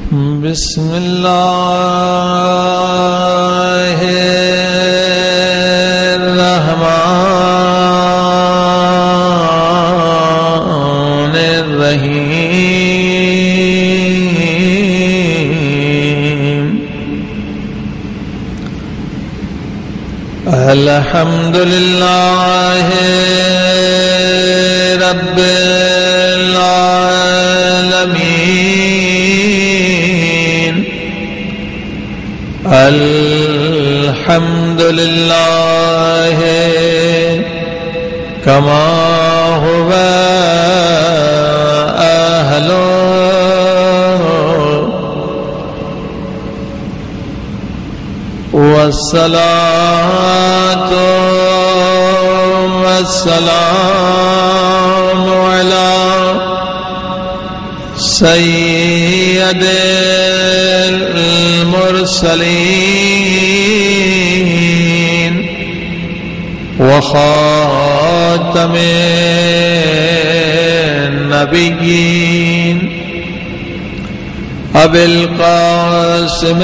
بسم اللہ الرحمن الرحیم الحمد للہ رب العالمین الحمد للہ کما هو اہل والصلاة والسلام على سید المرسلین وخاتم النبیین ابی القاسم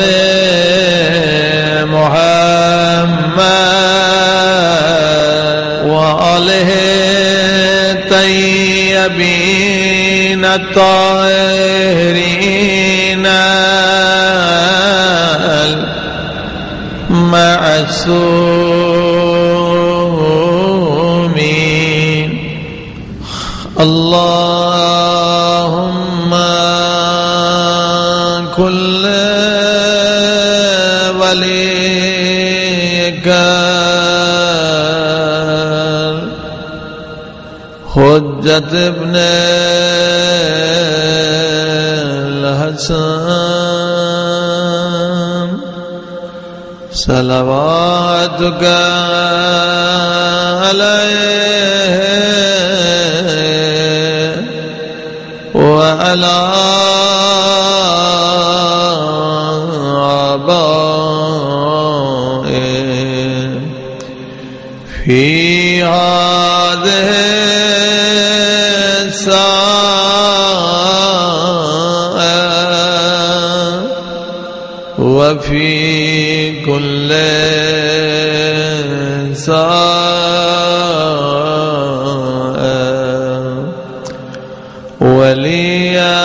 محمد وآلہ طیبین الطاہرین المعصومین اللہم کل ولیک حجت ابن الحسن صلواتک علیہ وعلی آبائه فی هذه الساعة وفي كل ساعة وليا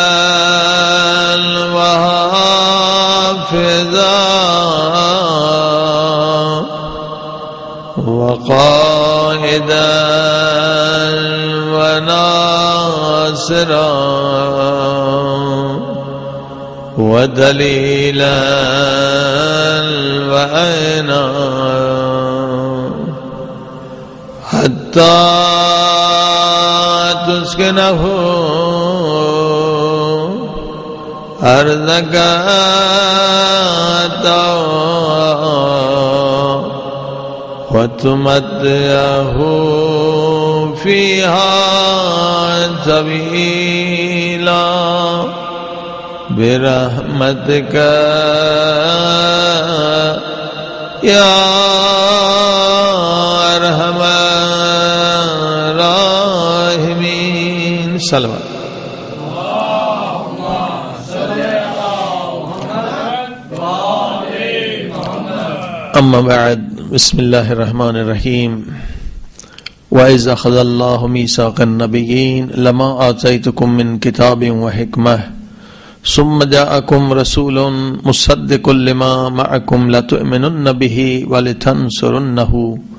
وحافظا وقائدا وناصرا ودليلا وعينا حتى تسكنه أرضك وتمتعه فيها طويلا برحمتك يا أرحم الراحمين. صلوات. اما بعد، بسم اللہ الرحمن الرحیم. وَإِذْ أَخَذَ اللَّهُ مِيثَاقَ النَّبِيِّينَ لَمَا آتَيْتُكُم مِّن كِتَابٍ وَحِكْمَةٍ ثُمَّ جَاءَكُمْ رَسُولٌ مُصَدِّقٌ لِّمَا مَعَكُمْ لَتُؤْمِنُنَّ بِهِ وَلَتَنصُرُنَّهُ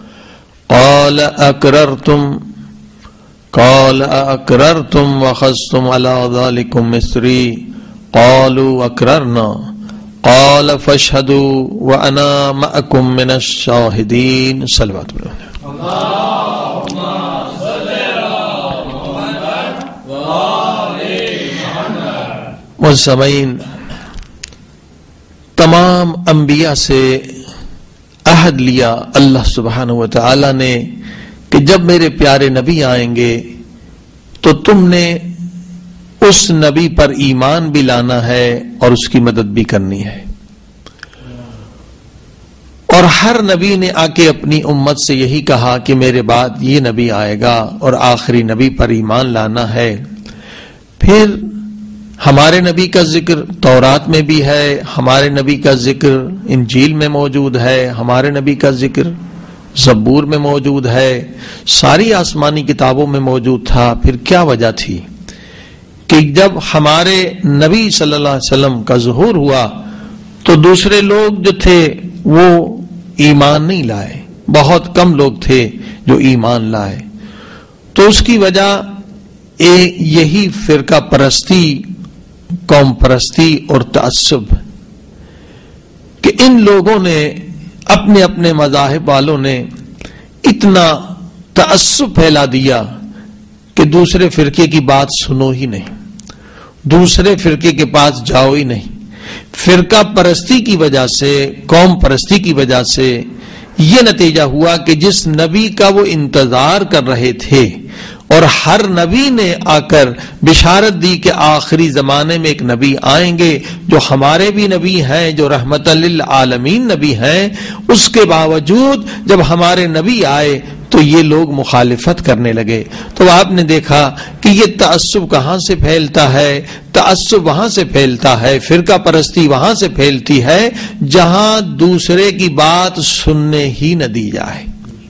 قَالَ أَأَقْرَرْتُمْ وَأَخَذْتُمْ عَلَىٰ ذَلِكُمْ إِصْرِي قَالُوا أَقْرَرْنَا قال فاشهدوا وانا معكم من الشاهدين. صلوات اللہ. اللهم صل على محمد وآل محمد. مستمعین، تمام انبیاء سے عہد لیا اللہ سبحانہ و تعالی نے کہ جب میرے پیارے نبی آئیں گے تو تم نے اس نبی پر ایمان بھی لانا ہے اور اس کی مدد بھی کرنی ہے. اور ہر نبی نے آ کے اپنی امت سے یہی کہا کہ میرے بعد یہ نبی آئے گا اور آخری نبی پر ایمان لانا ہے. پھر ہمارے نبی کا ذکر تورات میں بھی ہے، ہمارے نبی کا ذکر انجیل میں موجود ہے، ہمارے نبی کا ذکر زبور میں موجود ہے، ساری آسمانی کتابوں میں موجود تھا. پھر کیا وجہ تھی کہ جب ہمارے نبی صلی اللہ علیہ وسلم کا ظہور ہوا تو دوسرے لوگ جو تھے وہ ایمان نہیں لائے، بہت کم لوگ تھے جو ایمان لائے. تو اس کی وجہ یہی فرقہ پرستی، قوم پرستی اور تعصب، کہ ان لوگوں نے اپنے اپنے مذاہب والوں نے اتنا تعصب پھیلا دیا کہ دوسرے فرقے کی بات سنو ہی نہیں، دوسرے فرقے کے پاس جاؤ ہی نہیں. فرقہ پرستی کی وجہ سے، قوم پرستی کی وجہ سے یہ نتیجہ ہوا کہ جس نبی کا وہ انتظار کر رہے تھے اور ہر نبی نے آ کر بشارت دی کہ آخری زمانے میں ایک نبی آئیں گے جو ہمارے بھی نبی ہیں، جو رحمت للعالمین نبی ہیں، اس کے باوجود جب ہمارے نبی آئے تو یہ لوگ مخالفت کرنے لگے. تو آپ نے دیکھا کہ یہ تعصب کہاں سے پھیلتا ہے؟ تعصب وہاں سے پھیلتا ہے، فرقہ پرستی وہاں سے پھیلتی ہے جہاں دوسرے کی بات سننے ہی نہ دی جائے.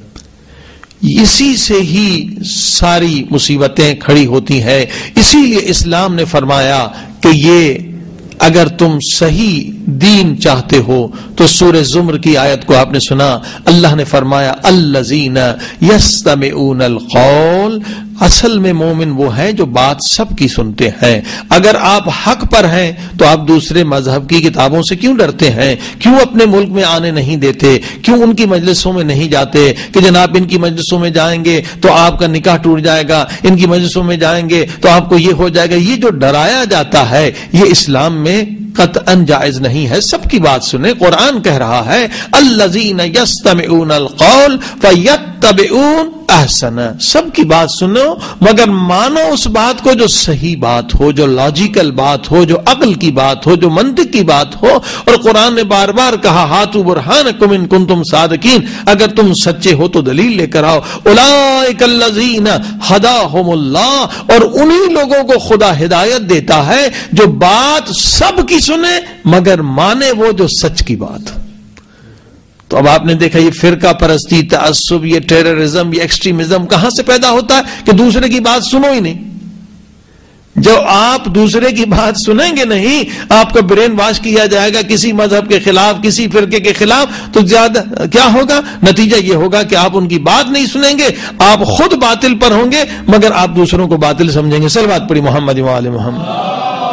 اسی سے ہی ساری مصیبتیں کھڑی ہوتی ہیں. اسی لیے اسلام نے فرمایا کہ یہ اگر تم صحیح دین چاہتے ہو تو سورہ زمر کی آیت کو آپ نے سنا، اللہ نے فرمایا الذین یستمعون القول، اصل میں مومن وہ ہیں جو بات سب کی سنتے ہیں. اگر آپ حق پر ہیں تو آپ دوسرے مذہب کی کتابوں سے کیوں ڈرتے ہیں؟ کیوں اپنے ملک میں آنے نہیں دیتے؟ کیوں ان کی مجلسوں میں نہیں جاتے کہ جناب ان کی مجلسوں میں جائیں گے تو آپ کا نکاح ٹوٹ جائے گا، ان کی مجلسوں میں جائیں گے تو آپ کو یہ ہو جائے گا؟ یہ جو ڈرایا جاتا ہے یہ اسلام میں قطعاً جائز نہیں ہے. سب کی بات سنیں. قرآن کہہ رہا ہے الذین یستمعون القول فیتبعون احسن، سب کی بات سنو مگر مانو اس بات کو جو صحیح بات ہو، جو لاجیکل بات ہو، جو عقل کی بات ہو، جو منطق کی بات ہو. اور قرآن نے بار بار کہا ہاتوا برہانکم ان کنتم صادقین، اگر تم سچے ہو تو دلیل لے کر آؤ. اولئک الذین ہداہم اللہ، اور انہی لوگوں کو خدا ہدایت دیتا ہے جو بات سب کی سنے مگر مانے وہ جو سچ کی بات. تو اب آپ نے دیکھا یہ فرقہ پرستی، تعصب، یہ ٹیررزم، یہ ایکسٹریمزم کہاں سے پیدا ہوتا ہے کہ دوسرے کی بات سنو ہی نہیں. جو آپ دوسرے کی بات سنیں گے نہیں، آپ کا برین واش کیا جائے گا کسی مذہب کے خلاف، کسی فرقے کے خلاف، تو زیادہ کیا ہوگا؟ نتیجہ یہ ہوگا کہ آپ ان کی بات نہیں سنیں گے، آپ خود باطل پر ہوں گے مگر آپ دوسروں کو باطل سمجھیں گے. صلوات پڑھی محمد و آل محمد.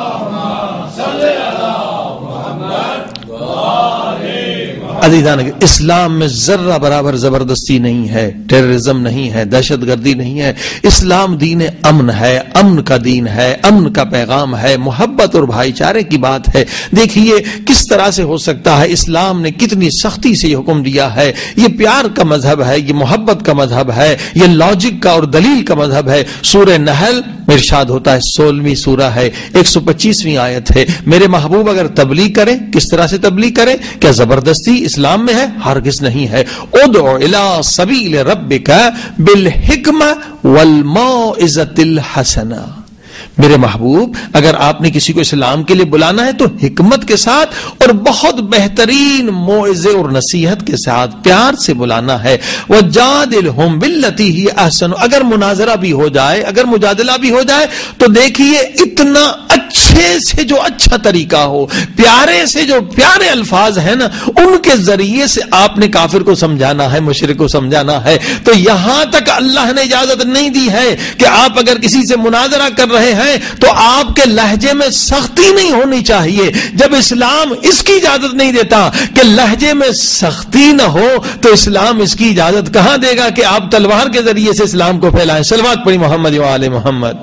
عزیزان، اسلام میں ذرہ برابر زبردستی نہیں ہے، ٹیررزم نہیں ہے، دہشت گردی نہیں ہے. اسلام دین امن ہے، امن کا دین ہے، امن کا پیغام ہے، محبت اور بھائی چارے کی بات ہے. دیکھیے کس طرح سے ہو سکتا ہے، اسلام نے کتنی سختی سے یہ حکم دیا ہے. یہ پیار کا مذہب ہے، یہ محبت کا مذہب ہے، یہ لاجک کا اور دلیل کا مذہب ہے. سورہ نحل میں ارشاد ہوتا ہے، 16ویں سورہ ہے، 125ویں آیت ہے، میرے محبوب اگر تبلیغ کریں، کس طرح سے تبلیغ کریں؟ کیا زبردستی اسلام میں ہے؟ ہرگز نہیں ہے. ادعو الی سبیل ربک بالحکمہ والموعظۃ الحسنہ. میرے محبوب اگر آپ نے کسی کو اسلام کے لیے بلانا ہے تو حکمت کے ساتھ اور بہت بہترین موعظے اور نصیحت کے ساتھ پیار سے بلانا ہے. وجادلہم باللتی ہی احسن، اگر مناظرہ بھی ہو جائے، اگر مجادلہ بھی ہو جائے تو دیکھیے اتنا اچھے سے جو اچھا طریقہ ہو، پیارے سے جو پیارے الفاظ ہیں نا، ان کے ذریعے سے آپ نے کافر کو سمجھانا ہے، مشرک کو سمجھانا ہے. تو یہاں تک اللہ نے اجازت نہیں دی ہے کہ آپ اگر کسی سے مناظرہ کر رہے ہیں تو آپ کے لہجے میں سختی نہیں ہونی چاہیے. جب اسلام اس کی اجازت نہیں دیتا کہ لہجے میں سختی نہ ہو تو اسلام اس کی اجازت کہاں دے گا کہ آپ تلوار کے ذریعے سے اسلام کو پھیلائیں. صلوات پڑھی محمد و آل محمد.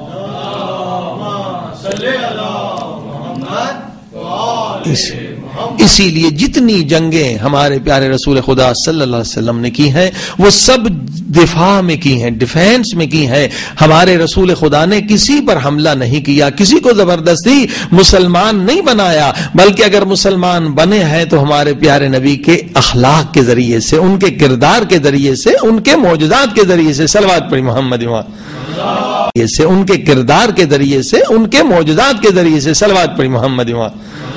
اسی لیے جتنی جنگیں ہمارے پیارے رسول خدا صلی اللہ علیہ وسلم نے کی ہیں وہ سب دفاع میں کی ہیں، ڈیفینس میں کی ہیں. ہمارے رسول خدا نے کسی پر حملہ نہیں کیا، کسی کو زبردستی مسلمان نہیں بنایا، بلکہ اگر مسلمان بنے ہیں تو ہمارے پیارے نبی کے اخلاق کے ذریعے سے، ان کے کردار کے ذریعے سے، ان کے معجزات کے ذریعے سے. صلوات پڑھی محمد. سے، ان کے کردار کے ذریعے سے، ان کے معجزات کے ذریعے سے. صلوات پڑھی محمد وآلہ.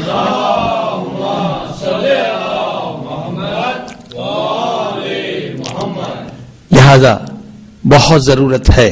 لہذا بہت ضرورت ہے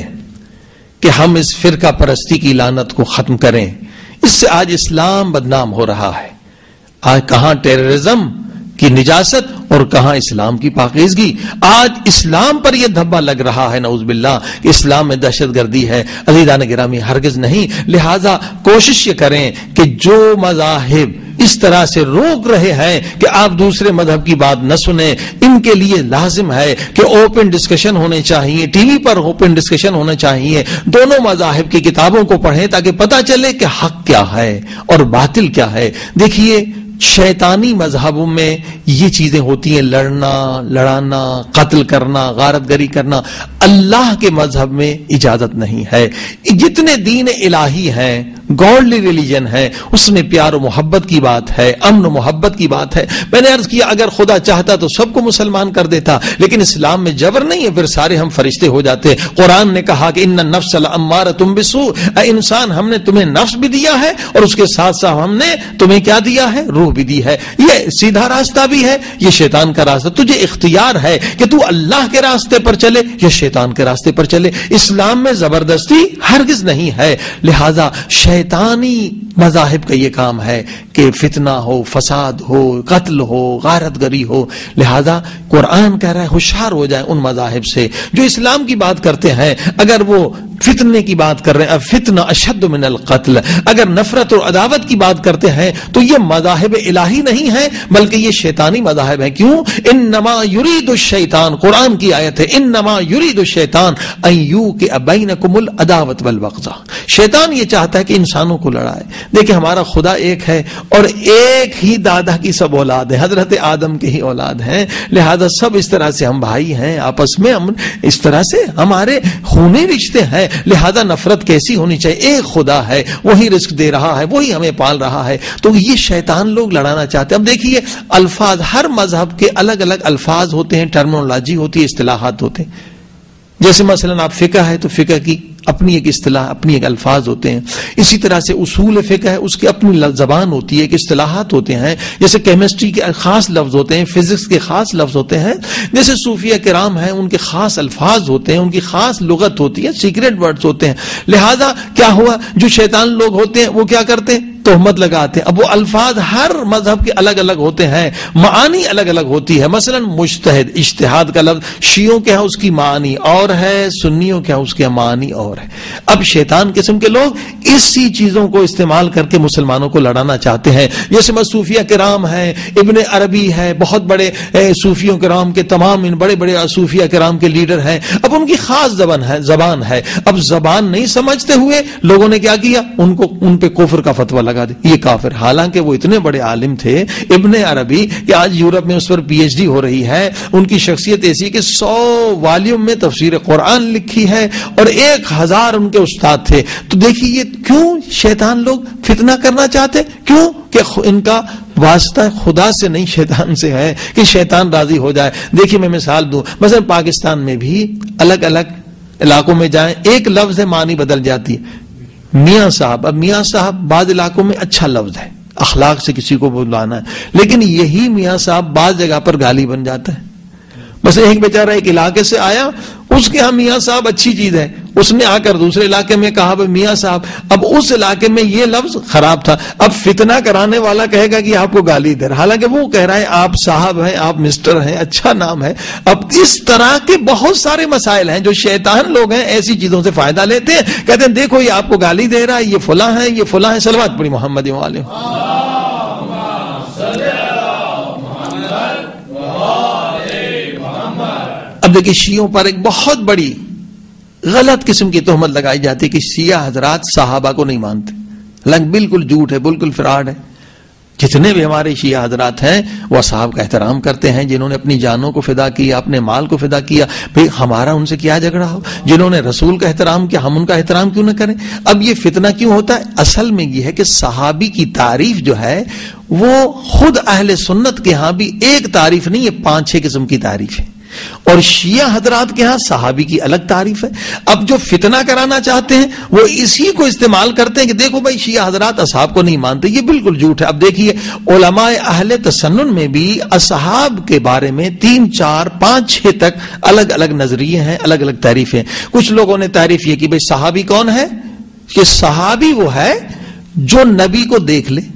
کہ ہم اس فرقہ پرستی کی لعنت کو ختم کریں. اس سے آج اسلام بدنام ہو رہا ہے. آج کہاں ٹیررزم کی نجاست اور کہاں اسلام کی پاکیزگی. آج اسلام پر یہ دھبا لگ رہا ہے نعوذ باللہ کہ اسلام میں دہشت گردی ہے. عزیزان گرامی ہرگز نہیں. لہذا کوشش یہ کریں کہ جو مذاہب اس طرح سے روک رہے ہیں کہ آپ دوسرے مذہب کی بات نہ سنیں, ان کے لیے لازم ہے کہ اوپن ڈسکشن ہونے چاہیے, ٹی وی پر اوپن ڈسکشن ہونا چاہیے, دونوں مذاہب کی کتابوں کو پڑھیں تاکہ پتہ چلے کہ حق کیا ہے اور باطل کیا ہے. دیکھیے شیطانی مذہبوں میں یہ چیزیں ہوتی ہیں, لڑنا, لڑانا, قتل کرنا, غارت گری کرنا. اللہ کے مذہب میں اجازت نہیں ہے. جتنے دین الہی ہیں, گاڈلی ریلیجن ہے, اس میں پیار و محبت کی بات ہے, امن و محبت کی بات ہے. میں نے عرض کیا اگر خدا چاہتا تو سب کو مسلمان کر دیتا, لیکن اسلام میں جبر نہیں ہے, پھر سارے ہم فرشتے ہو جاتے. قرآن نے کہا کہ ان النفس لامارۃ بالسوء, اے انسان ہم نے تمہیں نفس بھی دیا ہے اور اس کے ساتھ ساتھ ہم نے تمہیں کیا دیا ہے, روح بھی دی ہے. یہ سیدھا راستہ بھی ہے, یہ شیطان کا راستہ. تجھے اختیار ہے کہ تو اللہ کے راستے پر چلے یا شیطان کے راستے پر چلے. اسلام میں زبردستی ہرگز نہیں ہے. لہذا شیطانی مذاہب کا یہ کام ہے کہ فتنہ ہو, فساد ہو, قتل ہو, غارت گری ہو. لہذا قرآن کہہ رہا ہے ہوشیار ہو جائے ان مذاہب سے جو اسلام کی بات کرتے ہیں. اگر وہ فتنے کی بات کر رہے ہیں, فتنہ اشد من القتل, اگر نفرت اور عداوت کی بات کرتے ہیں تو یہ مذاہب الہی نہیں ہے بلکہ یہ شیطانی مذاہب ہیں. کیوں؟ انما یرید الشیطان, قرآن کی آیت ہے, انما یرید الشیطان ان یوقع بینکم العداوۃ والبغضاء. شیطان یہ چاہتا ہے کہ انسانوں کو لڑائے. دیکھیں ہمارا خدا ایک ہے اور ایک ہی دادا کی سب اولاد ہے, حضرت آدم کی ہی اولاد ہیں. لہذا سب اس طرح سے ہم بھائی ہیں, آپس میں ہم اس طرح سے ہمارے خونی رشتے ہیں. لہذا نفرت کیسی ہونی چاہیے؟ ایک خدا ہے, وہی رزق دے رہا ہے, وہی ہمیں پال رہا ہے. تو یہ شیطان لوگ لڑانا چاہتے ہیں. اب دیکھیے الفاظ, ہر مذہب کے الگ الگ الفاظ ہوتے ہیں, ٹرمینولوجی ہوتی ہے, اصطلاحات ہوتے ہیں. جیسے مثلا آپ فقہ ہے تو فقہ کی اپنی ایک اصطلاح, اپنی ایک الفاظ ہوتے ہیں. اسی طرح سے اصول فقہ ہے, اس کی اپنی زبان ہوتی ہے, ایک اصطلاحات ہوتے ہیں. جیسے کیمسٹری کے خاص لفظ ہوتے ہیں, فزکس کے خاص لفظ ہوتے ہیں. جیسے صوفیہ کرام ہیں, ان کے خاص الفاظ ہوتے ہیں, ان کی خاص لغت ہوتی ہے, سیکریٹ ورڈز ہوتے ہیں. لہذا کیا ہوا, جو شیطان لوگ ہوتے ہیں وہ کیا کرتے ہیں, تہمت لگاتے ہیں. اب وہ الفاظ ہر مذہب کے الگ الگ ہوتے ہیں, معانی الگ الگ ہوتی ہے. مثلا مجتہد, اجتہاد کا لفظ شیعوں کے ہاں اس کی معانی اور ہے, سنیوں کے ہاں اس کی معانی اور ہے. اب شیطان قسم کے لوگ اسی چیزوں کو استعمال کر کے مسلمانوں کو لڑانا چاہتے ہیں. جیسے صوفیہ کرام ہیں, ابن عربی ہے, بہت بڑے صوفیوں کرام کے تمام ان بڑے بڑے صوفیہ کرام کے لیڈر ہیں. اب ان کی خاص زبان ہے. اب زبان نہیں سمجھتے ہوئے لوگوں نے کیا کیا, ان پہ کفر کا فتویٰ لگا دے, یہ کافر. حالانکہ وہ اتنے بڑے عالم تھے ابن عربی کہ آج یورپ میں اس پر پی ایچ ڈی ہو رہی ہے. ان کی شخصیت ایسی کہ 100 والیوم میں تفسیر قرآن لکھی ہے اور 1000 ان کے استاد تھے. تو دیکھیے یہ کیوں شیطان لوگ فتنہ کرنا چاہتے, کیوں کہ ان کا واسطہ خدا سے نہیں شیطان سے ہے کہ شیطان راضی ہو جائے. دیکھیے میں مثال دوں, مثلا پاکستان میں بھی الگ الگ علاقوں میں جائیں, ایک لفظ ہے معنی بدل جاتی ہے. میاں صاحب, اب میاں صاحب بعض علاقوں میں اچھا لفظ ہے, اخلاق سے کسی کو بلانا ہے, لیکن یہی میاں صاحب بعض جگہ پر گالی بن جاتا ہے. بس ایک بیچارہ ایک علاقے سے آیا, اس کے ہاں میاں صاحب اچھی چیز ہے, اس نے آ کر دوسرے علاقے میں کہا بھائی میاں صاحب, اب اس علاقے میں یہ لفظ خراب تھا. اب فتنہ کرانے والا کہے گا کہ آپ کو گالی دے رہا, حالانکہ وہ کہہ رہا ہے آپ صاحب ہیں, آپ مسٹر ہیں, اچھا نام ہے. اب اس طرح کے بہت سارے مسائل ہیں جو شیطان لوگ ہیں ایسی چیزوں سے فائدہ لیتے ہیں, کہتے ہیں دیکھو یہ آپ کو گالی دے رہا ہے, یہ فلاں ہے, یہ فلاں ہے. صلوات پڑھی محمد وآلہ. اب دیکھیں شیعوں پر ایک بہت بڑی غلط قسم کی تہمت لگائی جاتی ہے کہ شیعہ حضرات صحابہ کو نہیں مانتے. حالانکہ بالکل جھوٹ ہے, بالکل فراڈ ہے. جتنے بھی ہمارے شیعہ حضرات ہیں وہ صحابہ کا احترام کرتے ہیں, جنہوں نے اپنی جانوں کو فدا کیا, اپنے مال کو فدا کیا. بھئی ہمارا ان سے کیا جھگڑا ہو, جنہوں نے رسول کا احترام کیا ہم ان کا احترام کیوں نہ کریں. اب یہ فتنہ کیوں ہوتا ہے؟ اصل میں یہ ہے کہ صحابی کی تعریف جو ہے وہ خود اہل سنت کے ہاں بھی ایک تعریف نہیں, یہ 5-6 قسم کی تعریف ہے. اور شیعہ حضرات کے ہاں صحابی کی الگ تعریف ہے. اب جو فتنہ کرانا چاہتے ہیں وہ اسی کو استعمال کرتے ہیں کہ دیکھو بھائی شیعہ حضرات اصحاب کو نہیں مانتے. یہ بالکل جھوٹ ہے. اب دیکھیے علماء اہل تسنن میں بھی اصحاب کے بارے میں 3 4 5 6 تک الگ الگ نظریے ہیں, الگ الگ تعریفیں. کچھ لوگوں نے تعریف یہ کی بھائی صحابی کون ہے, کہ صحابی وہ ہے جو نبی کو دیکھ لے,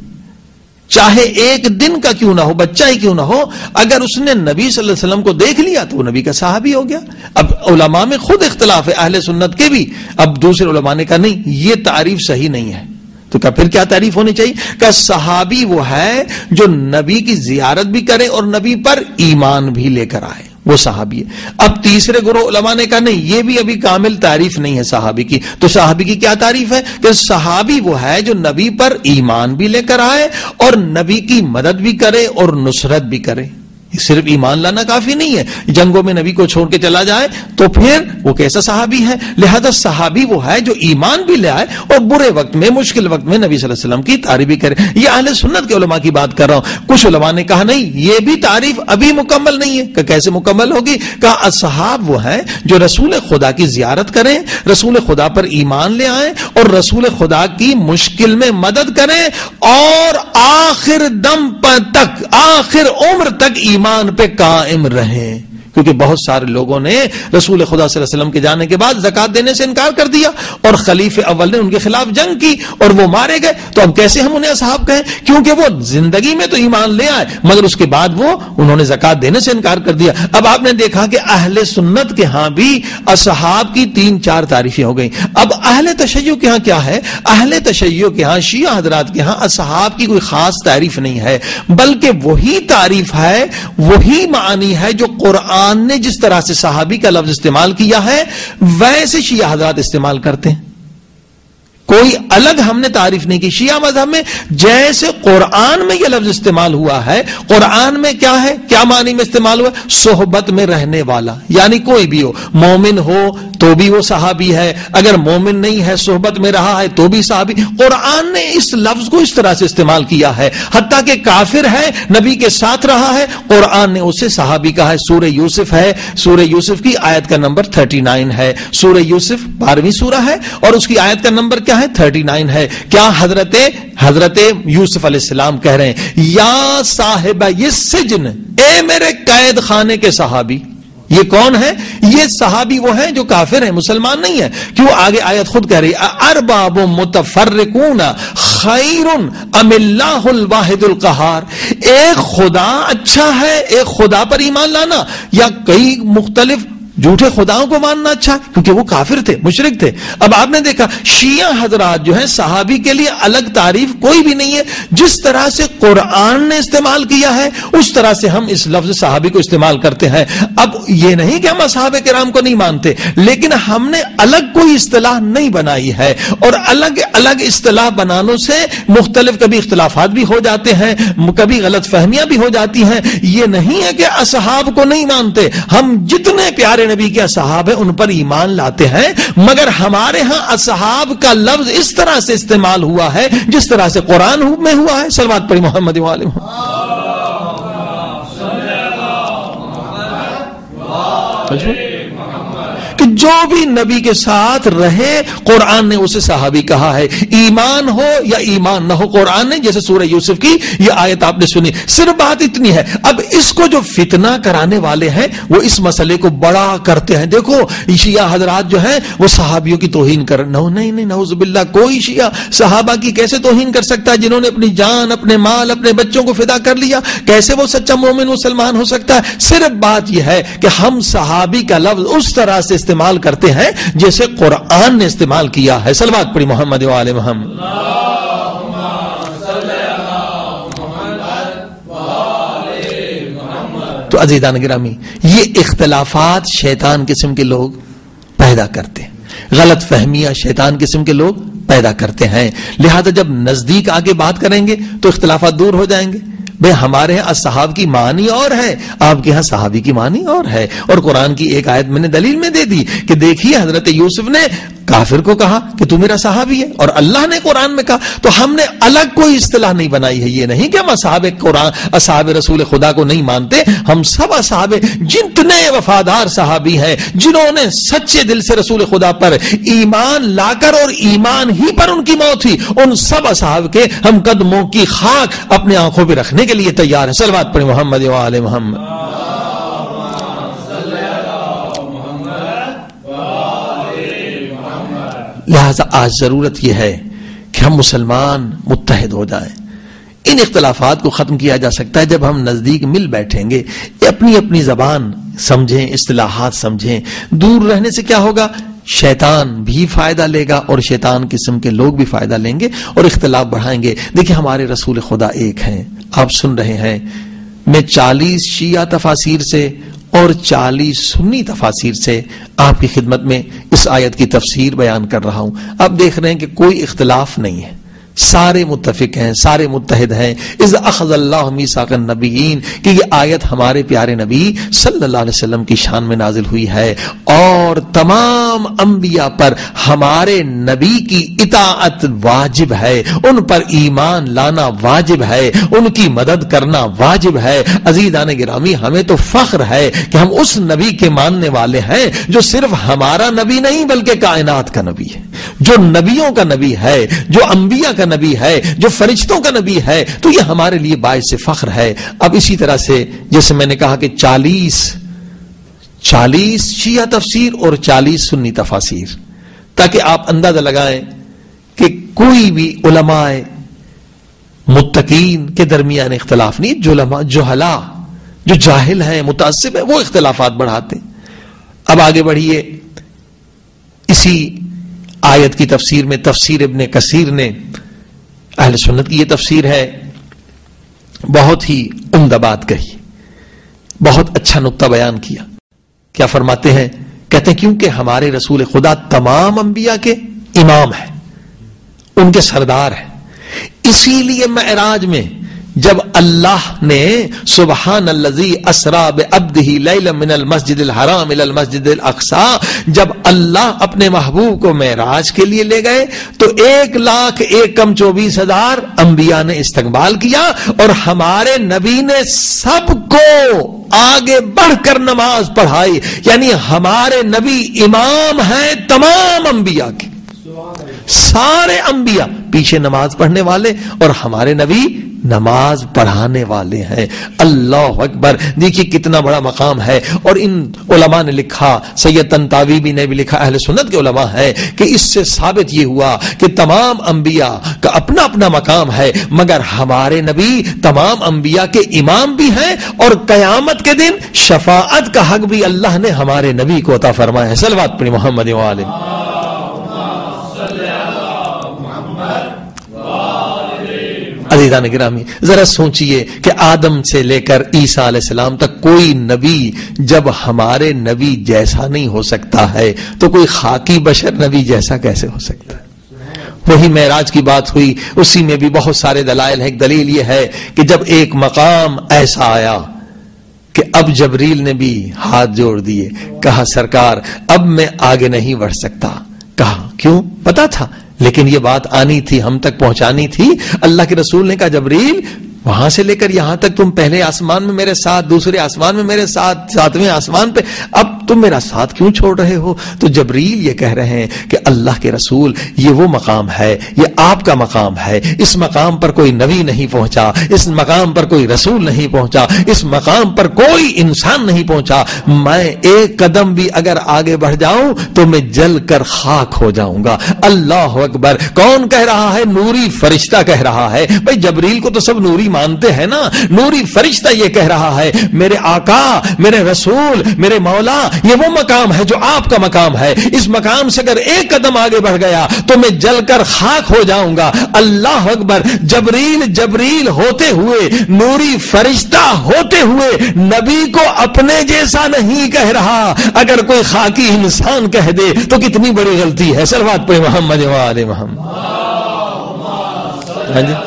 چاہے ایک دن کا کیوں نہ ہو, بچہ ہی کیوں نہ ہو, اگر اس نے نبی صلی اللہ علیہ وسلم کو دیکھ لیا تو وہ نبی کا صحابی ہو گیا. اب علماء میں خود اختلاف ہے, اہل سنت کے بھی. اب دوسرے علماء نے کہا نہیں, یہ تعریف صحیح نہیں ہے. تو کہا پھر کیا تعریف ہونی چاہیے؟ کہ صحابی وہ ہے جو نبی کی زیارت بھی کرے اور نبی پر ایمان بھی لے کر آئے, وہ صحابی ہے. اب تیسرے گروہ علماء نے کہا نہیں, یہ بھی ابھی کامل تعریف نہیں ہے صحابی کی. تو صحابی کی کیا تعریف ہے؟ کہ صحابی وہ ہے جو نبی پر ایمان بھی لے کر آئے اور نبی کی مدد بھی کرے اور نصرت بھی کرے. صرف ایمان لانا کافی نہیں ہے, جنگوں میں نبی کو چھوڑ کے چلا جائے تو پھر وہ کیسا صحابی ہے؟ لہذا صحابی وہ ہے جو ایمان بھی لے آئے اور برے وقت میں, مشکل وقت میں نبی صلی اللہ علیہ وسلم کی تعریف بھی کرے. یہ اہل سنت کے علماء کی بات کر رہا ہوں. کچھ علماء نے کہا نہیں, یہ بھی تعریف ابھی مکمل نہیں ہے. کہ کیسے مکمل ہوگی؟ کہ اصحاب وہ ہیں جو رسول خدا کی زیارت کریں, رسول خدا پر ایمان لے آئیں اور رسول خدا کی مشکل میں مدد کریں اور آخر دم تک, آخر عمر تک ایمان پہ قائم رہیں. کیونکہ بہت سارے لوگوں نے رسول خدا صلی اللہ علیہ وسلم کے جانے کے بعد زکات دینے سے انکار کر دیا اور خلیفہ اول نے ان کے خلاف جنگ کی اور وہ مارے گئے. تو اب کیسے ہم انہیں اصحاب کہیں؟ کیونکہ وہ زندگی میں تو ایمان لے آئے مگر اس کے بعد وہ انہوں نے زکات دینے سے انکار کر دیا. اب آپ نے دیکھا کہ اہل سنت کے ہاں بھی اصحاب کی 3 4 تعریفیں ہو گئیں. اب اہل تشیع کے ہاں کیا ہے؟ اہل تشیع کے ہاں, شیعہ حضرات کے ہاں اصحاب کی کوئی خاص تعریف نہیں ہے, بلکہ وہی تعریف ہے, وہی معنی ہے جو قرآن نے جس طرح سے صحابی کا لفظ استعمال کیا ہے ویسے شیعہ حضرات استعمال کرتے ہیں. کوئی الگ ہم نے تعریف نہیں کی. شیعہ مذہب میں جیسے قرآن میں یہ لفظ استعمال ہوا ہے, قرآن میں کیا ہے, کیا معنی میں استعمال ہوا؟ صحبت میں رہنے والا, یعنی کوئی بھی ہو, مومن ہو تو بھی وہ صحابی ہے, اگر مومن نہیں ہے صحبت میں رہا ہے تو بھی صحابی. قرآن نے اس لفظ کو اس طرح سے استعمال کیا ہے. حتیٰ کہ کافر ہے, نبی کے ساتھ رہا ہے, قرآن نے اسے صحابی کہا ہے. سورہ یوسف ہے, سورہ یوسف کی آیت کا نمبر 39 ہے. سورہ یوسف 12ویں سورہ ہے اور اس کی آیت کا نمبر کیا ہے؟ 39 ہے. کیا حضرت یوسف علیہ السلام کہہ رہے ہیں یا صاحب یہ سجن, اے میرے قید خانے کے صحابی. یہ کون ہے؟ یہ صحابی وہ ہیں جو کافر ہیں, مسلمان نہیں ہے. کیوں؟ آگے آیت خود کہہ رہی ہے ارباب متفرقون خیر ام اللہ الواحد القہار. ایک خدا اچھا ہے, ایک خدا پر ایمان لانا, یا کئی مختلف جھوٹے خداؤں کو ماننا اچھا؟ کیونکہ وہ کافر تھے, مشرک تھے. اب آپ نے دیکھا شیعہ حضرات جو ہیں صحابی کے لیے الگ تعریف کوئی بھی نہیں ہے. جس طرح سے قرآن نے استعمال کیا ہے اس طرح سے ہم اس لفظ صحابی کو استعمال کرتے ہیں. اب یہ نہیں کہ ہم اصحاب کرام کو نہیں مانتے, لیکن ہم نے الگ کوئی اصطلاح نہیں بنائی ہے, اور الگ الگ اصطلاح بنانے سے مختلف کبھی اختلافات بھی ہو جاتے ہیں, کبھی غلط فہمیاں بھی ہو جاتی ہیں. یہ نہیں ہے کہ اصحاب کو نہیں مانتے, ہم جتنے پیارے نبی کے اصحاب ہیں ان پر ایمان لاتے ہیں, مگر ہمارے ہاں اصحاب کا لفظ اس طرح سے استعمال ہوا ہے جس طرح سے قرآن میں ہوا ہے. صلوات پڑھی محمد و آلہ کہ جو بھی نبی کے ساتھ رہے قرآن نے اسے صحابی کہا ہے, ایمان ہو یا ایمان نہ ہو. قرآن نے جیسے سورہ یوسف کی یہ آیت آپ نے سنی, صرف بات اتنی ہے. اب اس کو جو فتنہ کرانے والے ہیں وہ اس مسئلے کو بڑا کرتے ہیں. دیکھو شیعہ حضرات جو ہیں وہ صحابیوں کی توہین کر, نہیں نعوذ باللہ, کوئی شیعہ صحابہ کی کیسے توہین کر سکتا ہے جنہوں نے اپنی جان, اپنے مال, اپنے بچوں کو فدا کر لیا؟ کیسے وہ سچا مومن مسلمان ہو سکتا ہے؟ صرف بات یہ ہے کہ ہم صحابی کا لفظ اس طرح سے استعمال کرتے ہیں جیسے قرآن نے استعمال کیا ہے. صلوات پڑھی محمد و آل محمد. تو عزیزان گرامی, یہ اختلافات شیطان قسم کے لوگ پیدا کرتے ہیں, غلط فہمیاں شیطان قسم کے لوگ پیدا کرتے ہیں. لہذا جب نزدیک آگے بات کریں گے تو اختلافات دور ہو جائیں گے. بھئی ہمارے ہاں اصحاب کی معنی اور ہے, آپ کے ہاں صحابی کی معنی اور ہے. اور قرآن کی ایک آیت میں نے دلیل میں دے دی کہ دیکھیے حضرت یوسف نے کافر کو کہا کہ تو میرا صحابی ہے، اور اللہ نے قرآن میں کہا. تو ہم نے الگ کوئی اصطلاح نہیں بنائی ہے. یہ نہیں کہ ہم اصحاب رسول خدا کو نہیں مانتے. ہم سب اصحاب، جتنے وفادار صحابی ہیں جنہوں نے سچے دل سے رسول خدا پر ایمان لا کر اور ایمان ہی پر ان کی موت ہوئی، ان سب اصحاب کے ہم قدموں کی خاک اپنے آنکھوں پہ رکھنے کے لیے تیار ہیں. صلوات پڑھیں محمد و آل محمد. لہذا آج ضرورت یہ ہے کہ ہم مسلمان متحد ہو جائیں. ان اختلافات کو ختم کیا جا سکتا ہے جب ہم نزدیک مل بیٹھیں گے، اپنی اپنی زبان سمجھیں، اصطلاحات سمجھیں. دور رہنے سے کیا ہوگا؟ شیطان بھی فائدہ لے گا اور شیطان قسم کے لوگ بھی فائدہ لیں گے اور اختلاف بڑھائیں گے. دیکھیں ہمارے رسول خدا ایک ہیں، آپ سن رہے ہیں. میں 40 شیعہ تفاسیر سے اور 40 سنی تفاسیر سے آپ کی خدمت میں اس آیت کی تفسیر بیان کر رہا ہوں. آپ دیکھ رہے ہیں کہ کوئی اختلاف نہیں ہے، سارے متفق ہیں، سارے متحد ہیں. اذ اخذ اللہ میثاق النبیین، کہ یہ آیت ہمارے پیارے نبی صلی اللہ علیہ وسلم کی شان میں نازل ہوئی ہے اور تمام انبیاء پر ہمارے نبی کی اطاعت واجب ہے، ان پر ایمان لانا واجب ہے، ان کی مدد کرنا واجب ہے. عزیزان گرامی، ہمیں تو فخر ہے کہ ہم اس نبی کے ماننے والے ہیں جو صرف ہمارا نبی نہیں بلکہ کائنات کا نبی ہے، جو نبیوں کا نبی ہے، جو انبیاء کا نبی ہے، جو فرشتوں کا نبی ہے. تو یہ ہمارے لیے باعث فخر ہے. اب اسی طرح سے جیسے میں نے کہا کہ 40 شیعہ تفسیر اور 40 سنی تفاسیر، تاکہ آپ اندازہ لگائیں کہ کوئی بھی علماء متقین کے درمیان اختلاف نہیں. جہلا، جو جاہل ہیں، متعصب ہیں، وہ اختلافات بڑھاتے ہیں. اب آگے بڑھیے. اسی آیت کی تفسیر میں تفسیر ابن کثیر نے، اہل سنت کی یہ تفسیر ہے، بہت ہی عمدہ بات کہی، بہت اچھا نقطہ بیان کیا. کیا فرماتے ہیں؟ کہتے ہیں کیونکہ ہمارے رسول خدا تمام انبیاء کے امام ہیں، ان کے سردار ہیں. اسی لیے معراج میں جب اللہ نے سبحان الذی اسرا بعبدہ لیلا من المسجد الحرام الی المسجد الاقصی، جب اللہ اپنے محبوب کو معراج کے لیے لے گئے تو 1,01,24,000 انبیاء نے استقبال کیا، اور ہمارے نبی نے سب کو آگے بڑھ کر نماز پڑھائی. یعنی ہمارے نبی امام ہیں تمام انبیاء کے. سارے انبیاء پیچھے نماز پڑھنے والے اور ہمارے نبی نماز پڑھانے والے ہیں. اللہ اکبر. دیکھیے کتنا بڑا مقام ہے. اور ان علماء نے لکھا، سید طنطاوی نے بھی لکھا، اہل سنت کے علماء ہیں، کہ اس سے ثابت یہ ہوا کہ تمام انبیاء کا اپنا اپنا مقام ہے، مگر ہمارے نبی تمام انبیاء کے امام بھی ہیں، اور قیامت کے دن شفاعت کا حق بھی اللہ نے ہمارے نبی کو عطا فرمایا ہے. صلوات پڑھیں محمد و آل. عزیزان گرامی، ذرا سوچئے کہ آدم سے لے کر عیسیٰ علیہ السلام تک کوئی نبی جب ہمارے نبی جیسا نہیں ہو سکتا ہے تو کوئی خاکی بشر نبی جیسا کیسے ہو سکتا ہے؟ وہی معراج کی بات ہوئی، اسی میں بھی بہت سارے دلائل ہیں. ایک دلیل یہ ہے کہ جب ایک مقام ایسا آیا کہ اب جبریل نے بھی ہاتھ جوڑ دیے، کہا سرکار اب میں آگے نہیں بڑھ سکتا. کہا کیوں؟ پتا تھا لیکن یہ بات آنی تھی، ہم تک پہنچانی تھی. اللہ کے رسول نے کہا جبریل وہاں سے لے کر یہاں تک تم پہلے آسمان میں میرے ساتھ، دوسرے آسمان میں میرے ساتھ، 7ویں آسمان پہ، اب تم میرا ساتھ کیوں چھوڑ رہے ہو؟ تو جبریل یہ کہہ رہے ہیں کہ اللہ کے رسول یہ وہ مقام ہے، یہ آپ کا مقام ہے. اس مقام پر کوئی نبی نہیں پہنچا، اس مقام پر کوئی رسول نہیں پہنچا، اس مقام پر کوئی انسان نہیں پہنچا. میں ایک قدم بھی اگر آگے بڑھ جاؤں تو میں جل کر خاک ہو جاؤں گا. اللہ اکبر. کون کہہ رہا ہے؟ نوری فرشتہ کہہ رہا ہے. بھائی جبریل کو تو سب نوری مانتے ہیں نا. نوری فرشتہ یہ کہہ رہا ہے میرے آقا، میرے رسول، میرے مولا، یہ وہ مقام ہے جو آپ کا مقام ہے. اس مقام سے اگر ایک قدم آگے بڑھ گیا تو میں جل کر خاک ہو جاؤں گا. اللہ اکبر. جبریل ہوتے ہوئے، نوری فرشتہ ہوتے ہوئے نبی کو اپنے جیسا نہیں کہہ رہا. اگر کوئی خاکی انسان کہہ دے تو کتنی بڑی غلطی ہے. صلوات پہ محمد و آل محمد. ہاں جی.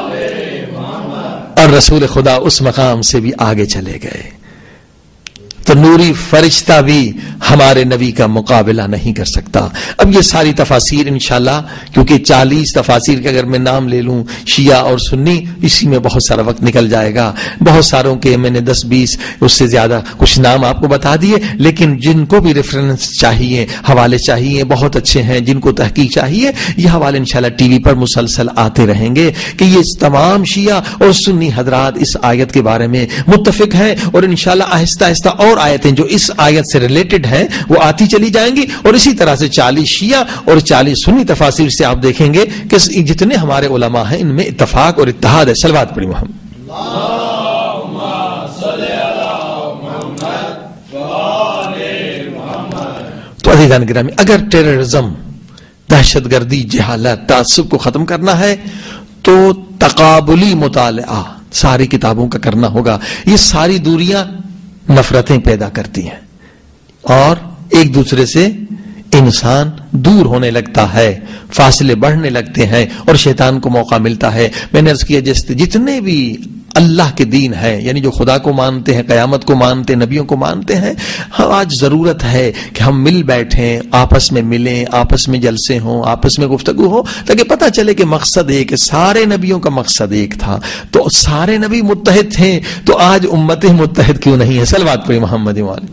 اور رسول خدا اس مقام سے بھی آگے چلے گئے. تو تو نوری فرشتہ بھی ہمارے نبی کا مقابلہ نہیں کر سکتا. اب یہ ساری تفاسیر انشاءاللہ، کیونکہ 40 تفاسیر کے اگر میں نام لے لوں شیعہ اور سنی، اسی میں بہت سارا وقت نکل جائے گا. بہت ساروں کے میں نے 10-20 اس سے زیادہ کچھ نام آپ کو بتا دیے، لیکن جن کو بھی ریفرنس چاہیے، حوالے چاہیے، بہت اچھے ہیں. جن کو تحقیق چاہیے، یہ حوالے انشاءاللہ ٹی وی پر مسلسل آتے رہیں گے کہ یہ تمام شیعہ اور سنی حضرات اس آیت کے بارے میں متفق ہیں، اور انشاءاللہ آہستہ آہستہ اور آیتیں جو اس آیت سے ریلیٹڈ ہیں وہ آتی چلی جائیں گی. اور اسی طرح سے 40 شیعہ اور 40 سنی تفاسیر سے آپ دیکھیں گے کہ جتنے ہمارے علماء ہیں ان میں اتفاق اور اتحاد ہے. صلوات پڑھی محمد. تو عزیزان گرامی، اگر ٹیررزم، دہشت گردی، جہالت، تعصب کو ختم کرنا ہے تو تقابلی مطالعہ ساری کتابوں کا کرنا ہوگا. یہ ساری دوریاں نفرتیں پیدا کرتی ہیں اور ایک دوسرے سے انسان دور ہونے لگتا ہے، فاصلے بڑھنے لگتے ہیں اور شیطان کو موقع ملتا ہے. میں نے عرض کیا جتنے بھی اللہ کے دین ہے، یعنی جو خدا کو مانتے ہیں، قیامت کو مانتے ہیں، نبیوں کو مانتے ہیں، آج ضرورت ہے کہ ہم مل بیٹھیں، آپس میں ملیں، آپس میں جلسے ہوں، آپس میں گفتگو ہو، تاکہ پتہ چلے کہ مقصد ایک ہے. سارے نبیوں کا مقصد ایک تھا، تو سارے نبی متحد تھے، تو آج امت متحد کیوں نہیں ہے؟ صلوات پڑھی محمد وعلی.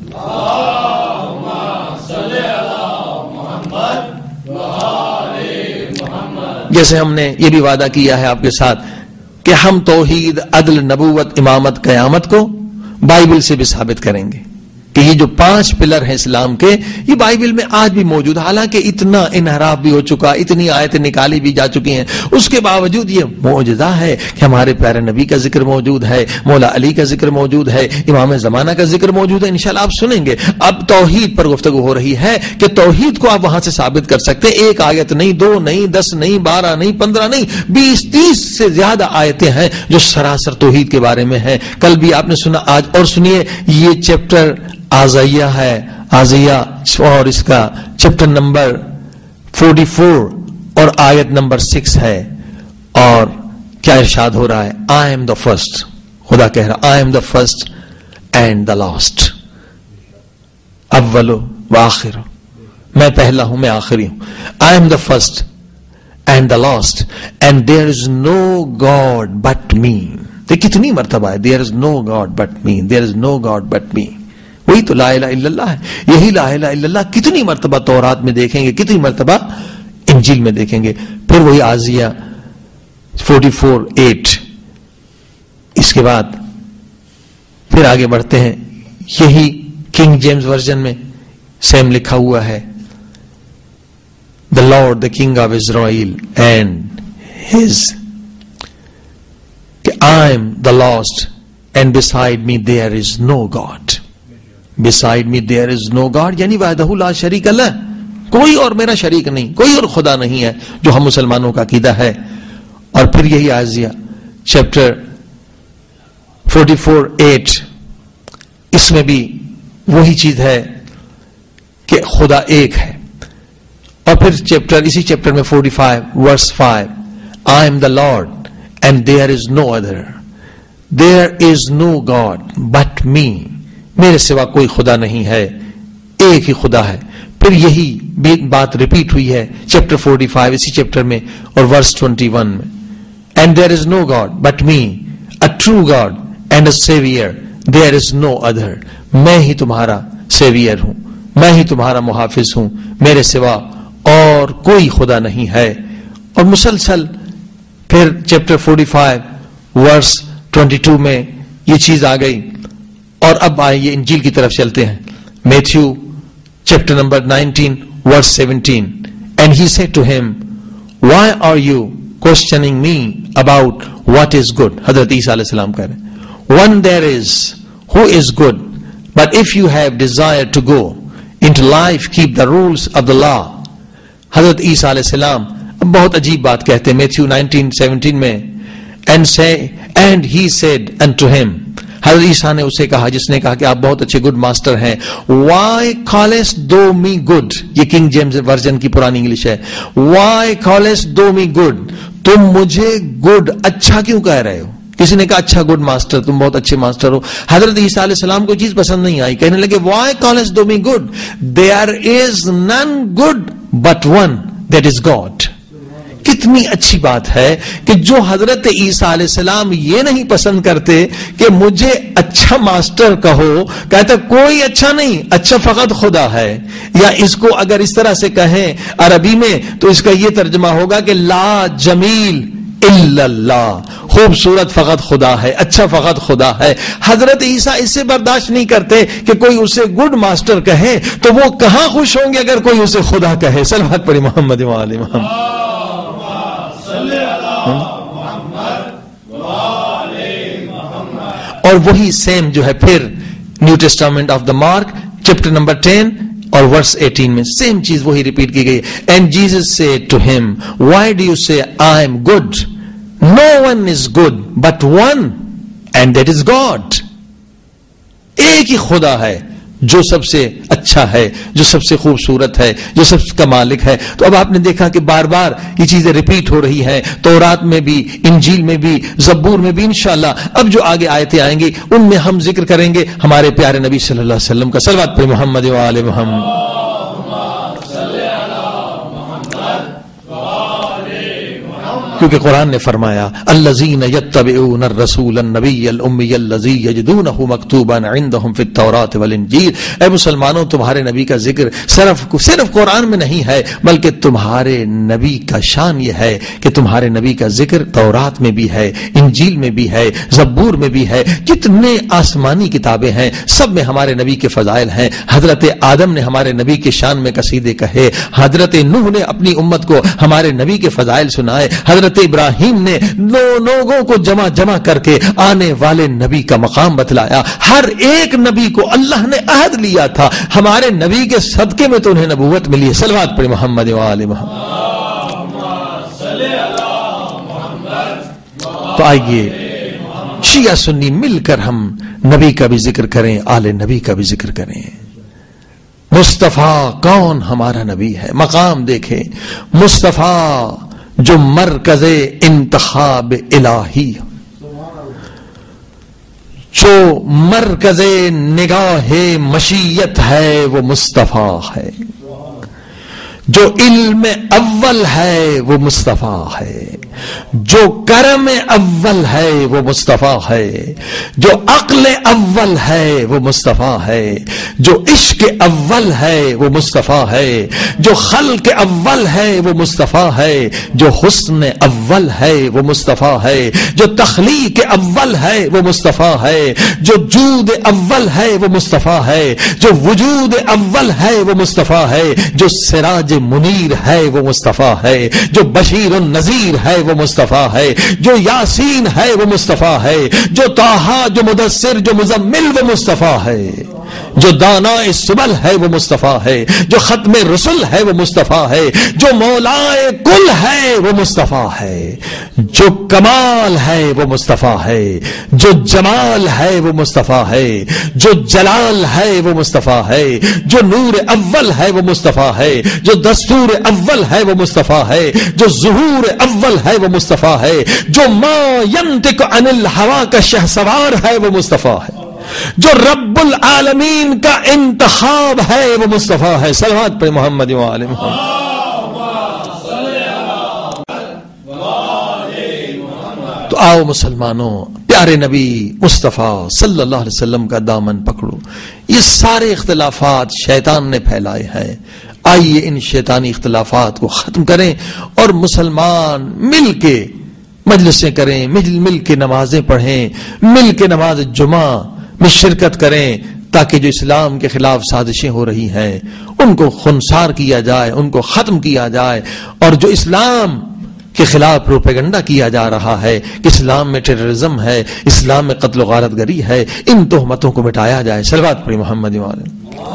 جیسے ہم نے یہ بھی وعدہ کیا ہے آپ کے ساتھ کہ ہم توحید، عدل، نبوت، امامت، قیامت کو بائبل سے بھی ثابت کریں گے کہ یہ جو 5 پلر ہیں اسلام کے، یہ بائبل میں آج بھی موجود. حالانکہ اتنا انحراف بھی ہو چکا، اتنی آیتیں نکالی بھی جا چکی ہیں، اس کے باوجود یہ معجزہ ہے کہ ہمارے پیارے نبی کا ذکر موجود ہے، مولا علی کا ذکر موجود ہے، امام زمانہ کا ذکر موجود ہے. انشاءاللہ آپ سنیں گے. اب توحید پر گفتگو ہو رہی ہے کہ توحید کو آپ وہاں سے ثابت کر سکتے ہیں. ایک آیت نہیں، 2 نہیں، 10 نہیں، 12 نہیں، 15 نہیں، 20-30 سے زیادہ آیتیں ہیں جو سراسر توحید کے بارے میں ہیں. کل بھی آپ نے سنا، آج اور سنیے. یہ چیپٹر آزیہ ہے، آزیہ، اور اس کا چیپٹر نمبر 44 اور آیت نمبر 6 ہے. اور کیا ارشاد ہو رہا ہے؟ I am the first. خدا کہہ رہا I am the first and the last. اول و آخر، میں پہلا ہوں، میں آخری ہوں. I am the first and the last and there is no God but me. یہ کتنی مرتبہ ہے؟ There is no God but me. There is no God but me. وہی تو لا الہ الا اللہ ہے. یہی لا الہ الا اللہ کتنی مرتبہ تورات میں دیکھیں گے، کتنی مرتبہ انجیل میں دیکھیں گے. پھر وہی آزیہ 44:8. اس کے بعد پھر آگے بڑھتے ہیں. یہی کنگ جیمز ورژن میں سیم لکھا ہوا ہے، the Lord, the King of Israel and his, کہ I am the lost and beside me there is no God. Beside me there is no God یعنی وحدہ لا شریک لہ، کوئی اور میرا شریک نہیں، کوئی اور خدا نہیں ہے، جو ہم مسلمانوں کا عقیدہ ہے. اور پھر یہی آزیہ چیپٹر 44:8، اس میں بھی وہی چیز ہے کہ خدا ایک ہے. اور پھر اسی چیپٹر میں 45:5 I am the Lord and there is no other. There is no God but me. میرے سوا کوئی خدا نہیں ہے، ایک ہی خدا ہے. پھر یہی بات ریپیٹ ہوئی ہے چیپٹر 45 اسی چیپٹر میں اور ورس 21 میں. And there is no God but me, a true God and a savior. There is no other. میں ہی تمہارا سیویئر ہوں، میں ہی تمہارا محافظ ہوں، میرے سوا اور کوئی خدا نہیں ہے. اور مسلسل پھر چیپٹر 45 ورس 22 میں یہ چیز آ گئی. اور اب آئیے انجیل کی طرف چلتے ہیں. Matthew chapter number 19 verse 17. And he said to him, why are you questioning me about what is good? حضرت عیسیٰ علیہ السلام کہہ رہے ہیں one there is who is good, but if you have desire to go into life, keep the rules of the law. حضرت عیسیٰ علیہ السلام بہت عجیب بات کہتے ہیں میتھیو 19:17 میں. And he said unto him, حضرت عیسیٰ نے اسے کہا، جس نے کہا کہ آپ بہت اچھے گڈ ماسٹر ہیں. Why callest thou me good؟ یہ کنگ جیمز ورژن کی پرانی انگلش ہے. Why callest thou me good؟ تم مجھے گڈ، اچھا کیوں کہہ رہے ہو؟ کسی نے کہا اچھا گڈ ماسٹر، تم بہت اچھے ماسٹر ہو. حضرت عیسیٰ علیہ السلام کو چیز پسند نہیں آئی، کہنے لگے why callest thou me good, there is none good but one that is God. کتنی اچھی بات ہے کہ جو حضرت عیسیٰ علیہ السلام یہ نہیں پسند کرتے کہ مجھے اچھا ماسٹر کہو، کہتا کوئی اچھا نہیں، اچھا فقط خدا ہے. یا اس کو اگر اس طرح سے کہیں عربی میں تو اس کا یہ ترجمہ ہوگا کہ لا جمیل الا اللہ، خوبصورت فقط خدا ہے، اچھا فقط خدا ہے. حضرت عیسیٰ اس سے برداشت نہیں کرتے کہ کوئی اسے گڈ ماسٹر کہے، تو وہ کہاں خوش ہوں گے اگر کوئی اسے خدا کہے. صلوات پڑھی محمد و آل محمد. اور وہی سیم جو ہے پھر New Testament of the Mark chapter number 10 اور ورس 18 میں سیم چیز وہی ریپیٹ کی گئی. And Jesus said to him, why do you say I am good? No one is good but one, and that is God. ایک ہی خدا ہے جو سب سے اچھا ہے، جو سب سے خوبصورت ہے، جو سب کا مالک ہے. تو اب آپ نے دیکھا کہ بار بار یہ چیزیں ریپیٹ ہو رہی ہیں، تورات میں بھی، انجیل میں بھی، زبور میں بھی. انشاءاللہ اب جو آگے آیتیں آئیں گی ان میں ہم ذکر کریں گے ہمارے پیارے نبی صلی اللہ علیہ وسلم کا. صلوات پہ محمد و آل محمد. کیونکہ قرآن نے فرمایا الذین یتبعون الرسول النبی الامی الذی یجدونہ مکتوبا عندہم فی التوراۃ والانجیل. اے مسلمانوں، تمہارے نبی کا ذکر صرف قرآن میں نہیں ہے، بلکہ تمہارے نبی کا شان یہ ہے کہ تمہارے نبی کا ذکر تورات میں بھی ہے، انجیل میں بھی ہے، زبور میں بھی ہے. جتنے آسمانی کتابیں ہیں سب میں ہمارے نبی کے فضائل ہیں. حضرت آدم نے ہمارے نبی کے شان میں قصیدے کہے، حضرت نوح نے اپنی امت کو ہمارے نبی کے فضائل سنائے، حضرت ابراہیم نے لوگوں کو جمع کر کے آنے والے نبی کا مقام بتلایا. ہر ایک نبی کو اللہ نے عہد لیا تھا، ہمارے نبی کے صدقے میں تو انہیں نبوت ملی ہے. صلوات پڑھ محمد و آل محمد. تو آئیے شیعہ سنی مل کر ہم نبی کا بھی ذکر کریں، آل نبی کا بھی ذکر کریں. مصطفیٰ کون ہمارا نبی ہے؟ مقام دیکھیں. مصطفیٰ جو مرکز انتخاب الہی، جو مرکز نگاہ مشیت ہے وہ مصطفیٰ ہے. جو علم اول ہے وہ مصطفیٰ ہے. جو کرم اول ہے وہ مصطفیٰ ہے. جو عقل اول ہے وہ مصطفیٰ ہے. جو عشق اول ہے وہ مصطفیٰ ہے. جو خلق اول ہے وہ مصطفیٰ ہے. جو حسن اول ہے وہ مصطفیٰ ہے. جو تخلیق اول ہے وہ مصطفیٰ ہے. جو جود اول ہے وہ مصطفیٰ ہے. جو وجود اول ہے وہ مصطفیٰ ہے. جو سراج منیر ہے وہ مصطفیٰ ہے. جو بشیر النذیر ہے وہ مصطفیٰ ہے. جو یاسین ہے وہ مصطفیٰ ہے. جو طٰہٰ، جو مدثر، جو مزمل وہ مصطفیٰ ہے. جو دانا سبل ہے وہ مصطفیٰ ہے. جو ختم رسل ہے وہ مصطفیٰ ہے. جو مولائے کل ہے وہ مصطفیٰ ہے. جو کمال ہے وہ مصطفیٰ ہے. جو جمال ہے وہ مصطفیٰ ہے. جو جلال ہے وہ مصطفیٰ ہے. جو نور اول ہے وہ مصطفیٰ ہے. جو دستور اول ہے وہ مصطفیٰ ہے. جو ظہور اول ہے وہ مصطفیٰ ہے. جو ما ینطق عن الہویٰ کا شہسوار ہے وہ مصطفیٰ ہے. جو رب العالمین کا انتخاب ہے وہ مصطفیٰ ہے. صلوات پہ محمد و آل محمد. تو آؤ مسلمانوں، پیارے نبی مصطفیٰ صلی اللہ علیہ وسلم کا دامن پکڑو. یہ سارے اختلافات شیطان نے پھیلائے ہیں. آئیے ان شیطانی اختلافات کو ختم کریں اور مسلمان مل کے مجلسیں کریں، مل کے نمازیں پڑھیں، مل کے نماز جمعہ میں شرکت کریں، تاکہ جو اسلام کے خلاف سازشیں ہو رہی ہیں ان کو خنثار کیا جائے، ان کو ختم کیا جائے. اور جو اسلام کے خلاف پروپیگنڈا کیا جا رہا ہے کہ اسلام میں ٹیررزم ہے، اسلام میں قتل و غارت گری ہے، ان تہمتوں کو مٹایا جائے. صلوات پڑھی محمد و آل.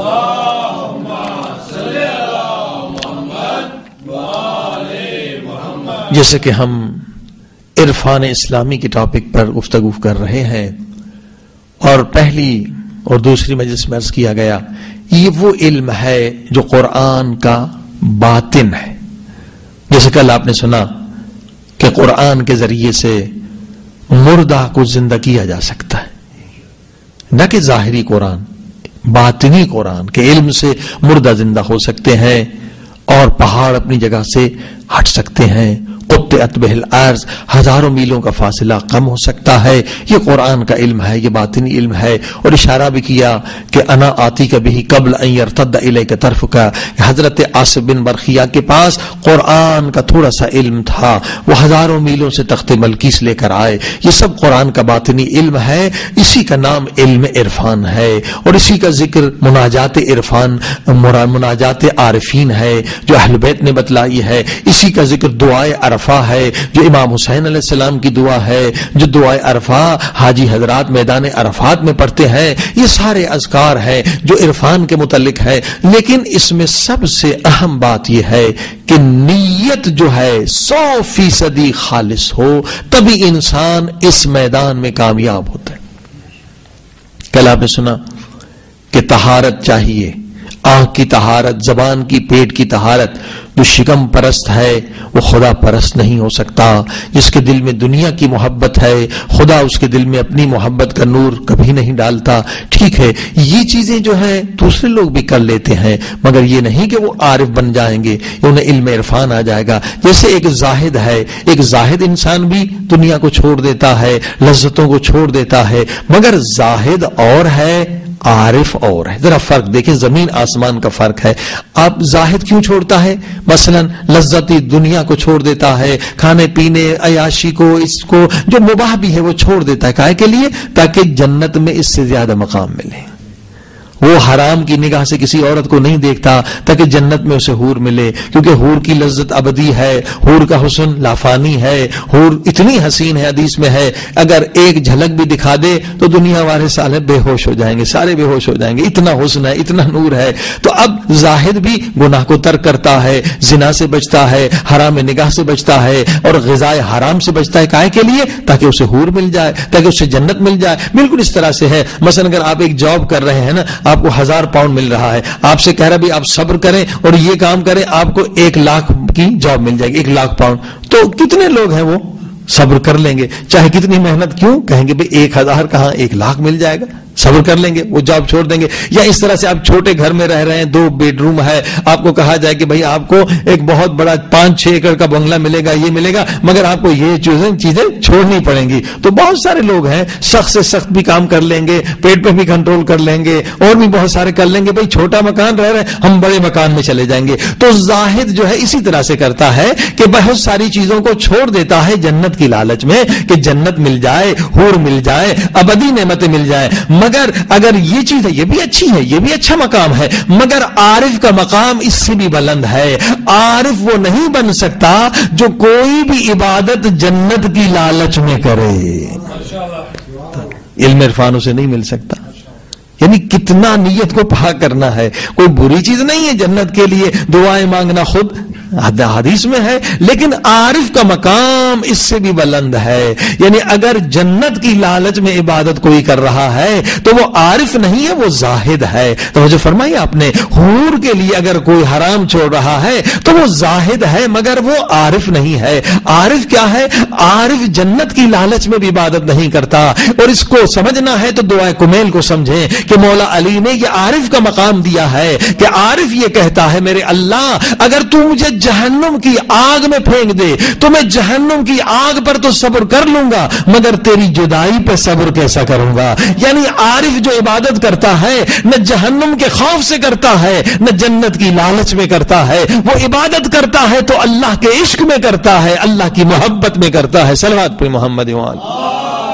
جیسے کہ ہم عرفان اسلامی کے ٹاپک پر گفتگو کر رہے ہیں، اور پہلی اور دوسری مجلس میں عرض کیا گیا یہ وہ علم ہے جو قرآن کا باطن ہے. جیسے کل آپ نے سنا کہ قرآن کے ذریعے سے مردہ کو زندہ کیا جا سکتا ہے، نہ کہ ظاہری قرآن، باطنی قرآن کے علم سے مردہ زندہ ہو سکتے ہیں اور پہاڑ اپنی جگہ سے ہٹ سکتے ہیں، قطعت بہ الارض، ہزاروں میلوں کا فاصلہ کم ہو سکتا ہے۔ یہ قرآن کا علم ہے، یہ باطنی علم ہے۔ اور اشارہ بھی کیا کہ انا آتی کا بھی قبل ان یرتد الیک طرفک، حضرت آصف بن برخیہ کے پاس قرآن کا تھوڑا سا علم تھا، وہ ہزاروں میلوں سے تخت بلقیس لے کر آئے۔ یہ سب قرآن کا باطنی علم ہے، اسی کا نام علم عرفان ہے، اور اسی کا ذکر مناجات عرفان، مناجات عارفین ہے جو اہل بیت نے بتلائی ہے۔ اسی کا ذکر دعائے عرفہ ہے جو امام حسین علیہ السلام کی دعا ہے، جو دعائے عرفہ حاجی حضرات میدان عرفات میں پڑھتے ہیں۔ یہ سارے اذکار ہیں جو عرفان کے متعلق ہے، لیکن اس میں سب سے اہم بات یہ ہے کہ نیت جو ہے 100% خالص ہو، تبھی انسان اس میدان میں کامیاب ہوتا ہے۔ کل آپ نے سنا کہ طہارت چاہیے، آنکھ کی طہارت، زبان کی، پیٹ کی طہارت۔ جو شکم پرست ہے وہ خدا پرست نہیں ہو سکتا۔ جس کے دل میں دنیا کی محبت ہے، خدا اس کے دل میں اپنی محبت کا نور کبھی نہیں ڈالتا۔ ٹھیک ہے، یہ چیزیں جو ہیں دوسرے لوگ بھی کر لیتے ہیں، مگر یہ نہیں کہ وہ عارف بن جائیں گے، انہیں علم عرفان آ جائے گا۔ جیسے ایک زاہد ہے، ایک زاہد انسان بھی دنیا کو چھوڑ دیتا ہے، لذتوں کو چھوڑ دیتا ہے، مگر زاہد اور ہے، عارف اور ہے۔ ذرا فرق دیکھیں، زمین آسمان کا فرق ہے۔ آپ زاہد کیوں چھوڑتا ہے؟ مثلا لذتی دنیا کو چھوڑ دیتا ہے، کھانے پینے عیاشی کو، اس کو جو مباح بھی ہے وہ چھوڑ دیتا ہے۔ کائے کے لیے؟ تاکہ جنت میں اس سے زیادہ مقام ملے۔ وہ حرام کی نگاہ سے کسی عورت کو نہیں دیکھتا تاکہ جنت میں اسے حور ملے، کیونکہ حور کی لذت ابدی ہے، حور کا حسن لافانی ہے، حور اتنی حسین ہے، حدیث میں ہے اگر ایک جھلک بھی دکھا دے تو دنیا والے سارے بے ہوش ہو جائیں گے، سارے بے ہوش ہو جائیں گے، اتنا حسن ہے، اتنا نور ہے۔ تو اب زاہد بھی گناہ کو ترک کرتا ہے، زنا سے بچتا ہے، حرام نگاہ سے بچتا ہے، اور غذائے حرام سے بچتا ہے۔ کائے کے لیے؟ تاکہ اسے حور مل جائے، تاکہ اسے جنت مل جائے۔ بالکل اس طرح سے ہے، مثلا اگر آپ ایک جاب کر رہے ہیں نا، آپ کو 1000 پاؤنڈ مل رہا ہے، آپ سے کہہ رہا بھی آپ صبر کریں اور یہ کام کریں، آپ کو 1 لاکھ کی جاب مل جائے گی، 1 لاکھ پاؤنڈ۔ تو کتنے لوگ ہیں وہ صبر کر لیں گے، چاہے کتنی محنت کیوں؟ کہیں گے بھئی 1000 کہاں 1 لاکھ مل جائے گا، صبر کر لیں گے، وہ جاب چھوڑ دیں گے۔ یا اس طرح سے آپ چھوٹے گھر میں رہ رہے ہیں، 2 بیڈ روم ہے، آپ کو کہا جائے کہ بھئی آپ کو ایک بہت بڑا 5-6 ایکڑ کا بنگلہ ملے گا، یہ ملے گا، مگر آپ کو یہ چیزیں چھوڑنی پڑیں گی۔ تو بہت سارے لوگ ہیں سخت سے سخت بھی کام کر لیں گے، پیٹ پہ بھی کنٹرول کر لیں گے، اور بھی بہت سارے کر لیں گے، بھئی چھوٹا مکان رہ رہے ہیں، ہم بڑے مکان میں چلے جائیں گے۔ تو زاہد جو ہے اسی طرح سے کرتا ہے کہ بہت ساری چیزوں کو چھوڑ دیتا ہے جنت کی لالچ میں، کہ جنت مل جائے، حور مل جائے، ابدی نعمتیں مل جائے۔ مگر اگر یہ چیز ہے، یہ بھی اچھی ہے، یہ بھی اچھا مقام ہے، مگر عارف کا مقام اس سے بھی بلند ہے۔ عارف وہ نہیں بن سکتا جو کوئی بھی عبادت جنت کی لالچ میں کرے، علم عرفان اسے نہیں مل سکتا۔ یعنی کتنا نیت کو پاک کرنا ہے، کوئی بری چیز نہیں ہے جنت کے لیے دعائیں مانگنا، خود حدیث میں ہے، لیکن عارف کا مقام اس سے بھی بلند ہے۔ یعنی اگر جنت کی لالچ میں عبادت کوئی کر رہا ہے تو وہ عارف نہیں ہے، وہ زاہد ہے۔ توجہ فرمائی آپ نے، حور کے لیے اگر کوئی حرام چھوڑ رہا ہے تو وہ زاہد ہے، مگر وہ عارف نہیں ہے۔ عارف کیا ہے؟ عارف جنت کی لالچ میں بھی عبادت نہیں کرتا۔ اور اس کو سمجھنا ہے تو دعائے کمیل کو سمجھیں کہ مولا علی نے یہ عارف کا مقام دیا ہے، کہ عارف یہ کہتا ہے میرے اللہ اگر تو مجھے جہنم کی آگ میں پھینک دے تو میں جہنم کی آگ پر تو صبر کر لوں گا، مگر تیری جدائی پہ صبر کیسا کروں گا؟ یعنی عارف جو عبادت کرتا ہے نہ جہنم کے خوف سے کرتا ہے، نہ جنت کی لالچ میں کرتا ہے، وہ عبادت کرتا ہے تو اللہ کے عشق میں کرتا ہے، اللہ کی محبت میں کرتا ہے۔ صلوات پہ محمد وآلہ۔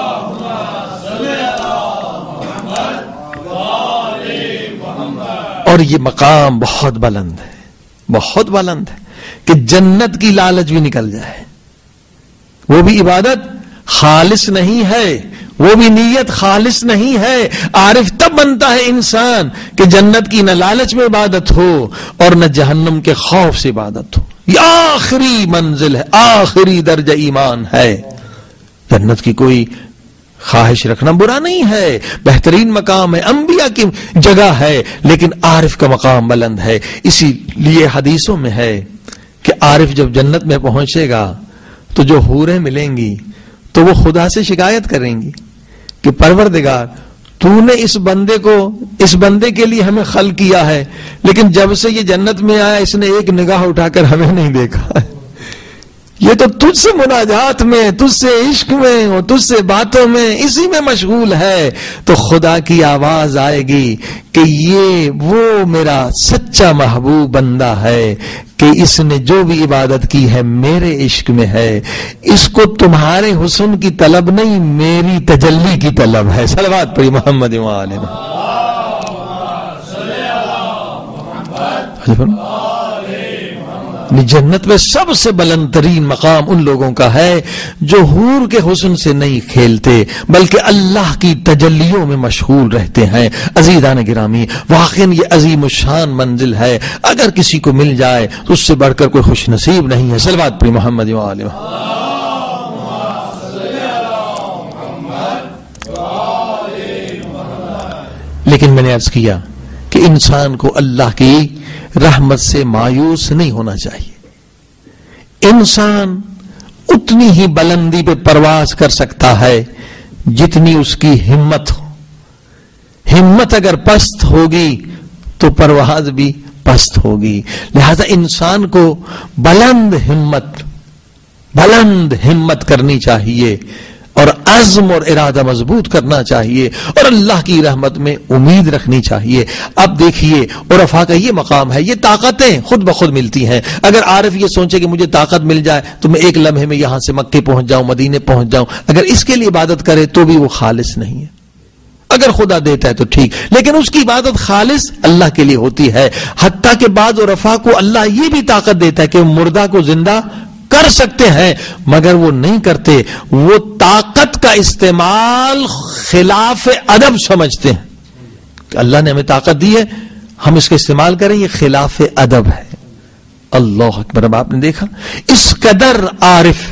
اور یہ مقام بہت بلند ہے، بہت بلند ہے کہ جنت کی لالچ بھی نکل جائے، وہ بھی عبادت خالص نہیں ہے، وہ بھی نیت خالص نہیں ہے۔ عارف تب بنتا ہے انسان کہ جنت کی نہ لالچ میں عبادت ہو اور نہ جہنم کے خوف سے عبادت ہو۔ یہ آخری منزل ہے، آخری درجہ ایمان ہے۔ جنت کی کوئی خواہش رکھنا برا نہیں ہے، بہترین مقام ہے، انبیاء کی جگہ ہے، لیکن عارف کا مقام بلند ہے۔ اسی لیے حدیثوں میں ہے کہ عارف جب جنت میں پہنچے گا تو جو حوریں ملیں گی تو وہ خدا سے شکایت کریں گی کہ پروردگار تو نے اس بندے کے لیے ہمیں خلق کیا ہے، لیکن جب سے یہ جنت میں آیا اس نے ایک نگاہ اٹھا کر ہمیں نہیں دیکھا ہے، یہ تو تجھ سے مناجات میں، تجھ سے عشق میں اور تجھ سے باتوں میں اسی میں مشغول ہے۔ تو خدا کی آواز آئے گی کہ یہ وہ میرا سچا محبوب بندہ ہے کہ اس نے جو بھی عبادت کی ہے میرے عشق میں ہے، اس کو تمہارے حسن کی طلب نہیں میری تجلی کی طلب ہے۔ صلوات پڑھی محمد و آلہ جنت میں سب سے بلند ترین مقام ان لوگوں کا ہے جو حور کے حسن سے نہیں کھیلتے بلکہ اللہ کی تجلیوں میں مشغول رہتے ہیں۔ عزیزان گرامی، واقعا یہ عظیم الشان منزل ہے، اگر کسی کو مل جائے تو اس سے بڑھ کر کوئی خوش نصیب نہیں ہے۔ صلوات پڑھی محمد و آلہ۔ لیکن میں نے عرض کیا کہ انسان کو اللہ کی رحمت سے مایوس نہیں ہونا چاہیے۔ انسان اتنی ہی بلندی پہ پرواز کر سکتا ہے جتنی اس کی ہمت ہو۔ ہمت اگر پست ہوگی تو پرواز بھی پست ہوگی۔ لہذا انسان کو بلند ہمت کرنی چاہیے اور عزم اور ارادہ مضبوط کرنا چاہیے اور اللہ کی رحمت میں امید رکھنی چاہیے۔ اب دیکھیے عرفاء کا یہ مقام ہے، یہ طاقتیں خود بخود ملتی ہیں۔ اگر عارف یہ سوچے کہ مجھے طاقت مل جائے تو میں ایک لمحے میں یہاں سے مکے پہنچ جاؤں، مدینے پہنچ جاؤں، اگر اس کے لیے عبادت کرے تو بھی وہ خالص نہیں ہے۔ اگر خدا دیتا ہے تو ٹھیک، لیکن اس کی عبادت خالص اللہ کے لیے ہوتی ہے۔ حتیٰ کہ بعض عرفاء کو اللہ یہ بھی طاقت دیتا ہے کہ مردہ کو زندہ کر سکتے ہیں، مگر وہ نہیں کرتے، وہ طاقت کا استعمال خلاف ادب سمجھتے ہیں کہ اللہ نے ہمیں طاقت دی ہے، ہم اس کا استعمال کریں، یہ خلاف ادب ہے۔ اللہ اکبر۔ اب آپ نے دیکھا اس قدر عارف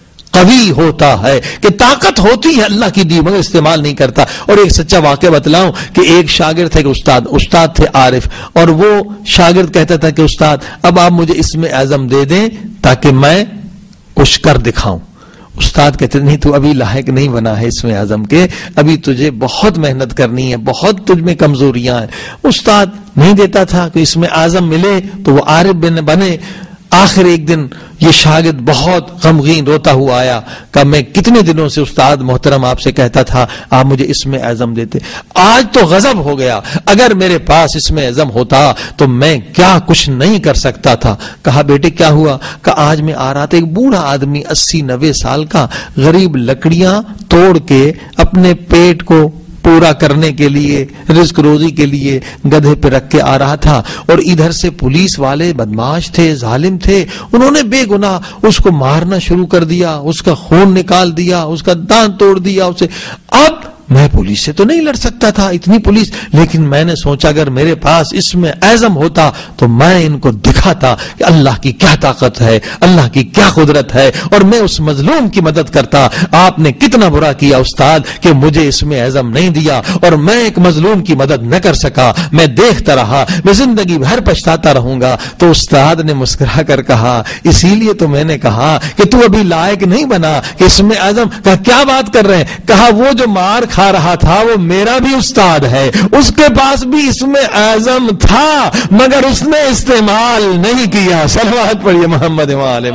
قوی ہوتا ہے کہ طاقت ہوتی ہے اللہ کی دی مگر استعمال نہیں کرتا۔ اور ایک سچا واقعہ بتلاؤں کہ ایک شاگرد تھے کہ استاد تھے عارف، اور وہ شاگرد کہتا تھا کہ استاد اب آپ مجھے اسم اعظم دے دیں تاکہ میں کچھ کر دکھاؤں۔ استاد کہتے نہیں تو ابھی لاحق نہیں بنا ہے اسم اعظم کے، ابھی تجھے بہت محنت کرنی ہے، بہت تجھ میں کمزوریاں ہیں۔ استاد نہیں دیتا تھا کہ اسم اعظم ملے تو وہ عارف بنے۔ آخر ایک دن یہ شاگرد بہت غمگین روتا ہوا آیا کہ میں کتنے دنوں سے استاد محترم آپ سے کہتا تھا آپ مجھے اسم اعظم دیتے، آج تو غضب ہو گیا، اگر میرے پاس اسم اعظم ہوتا تو میں کیا کچھ نہیں کر سکتا تھا۔ کہا بیٹے کیا ہوا؟ کہ آج میں آ رہا تھا، ایک بوڑھا آدمی 80-90 سال کا غریب لکڑیاں توڑ کے اپنے پیٹ کو پورا کرنے کے لیے، رزق روزی کے لیے گدھے پہ رکھ کے آ رہا تھا، اور ادھر سے پولیس والے بدماش تھے، ظالم تھے، انہوں نے بے گناہ اس کو مارنا شروع کر دیا، اس کا خون نکال دیا، اس کا دانت توڑ دیا اسے۔ اب میں پولیس سے تو نہیں لڑ سکتا تھا، اتنی پولیس، لیکن میں نے سوچا اگر میرے پاس اسم اعظم ہوتا تو میں ان کو دکھاتا کہ اللہ کی کیا طاقت ہے، اللہ کی کیا قدرت ہے، اور میں اس مظلوم کی مدد کرتا۔ آپ نے کتنا برا کیا استاد کہ مجھے اسم اعظم نہیں دیا اور میں ایک مظلوم کی مدد نہ کر سکا، میں دیکھتا رہا، میں زندگی بھر پچھتاتا رہوں گا۔ تو استاد نے مسکرا کر کہا اسی لیے تو میں نے کہا کہ تو ابھی لائق نہیں بنا کہ اسم اعظم۔ کہا کیا بات کر رہے ہیں؟ کہا وہ جو مار کھا رہا تھا وہ میرا بھی استاد ہے، اس کے پاس بھی اسم اعظم تھا مگر اس نے استعمال نہیں کیا۔ صلوات پڑھیے محمد و آلہ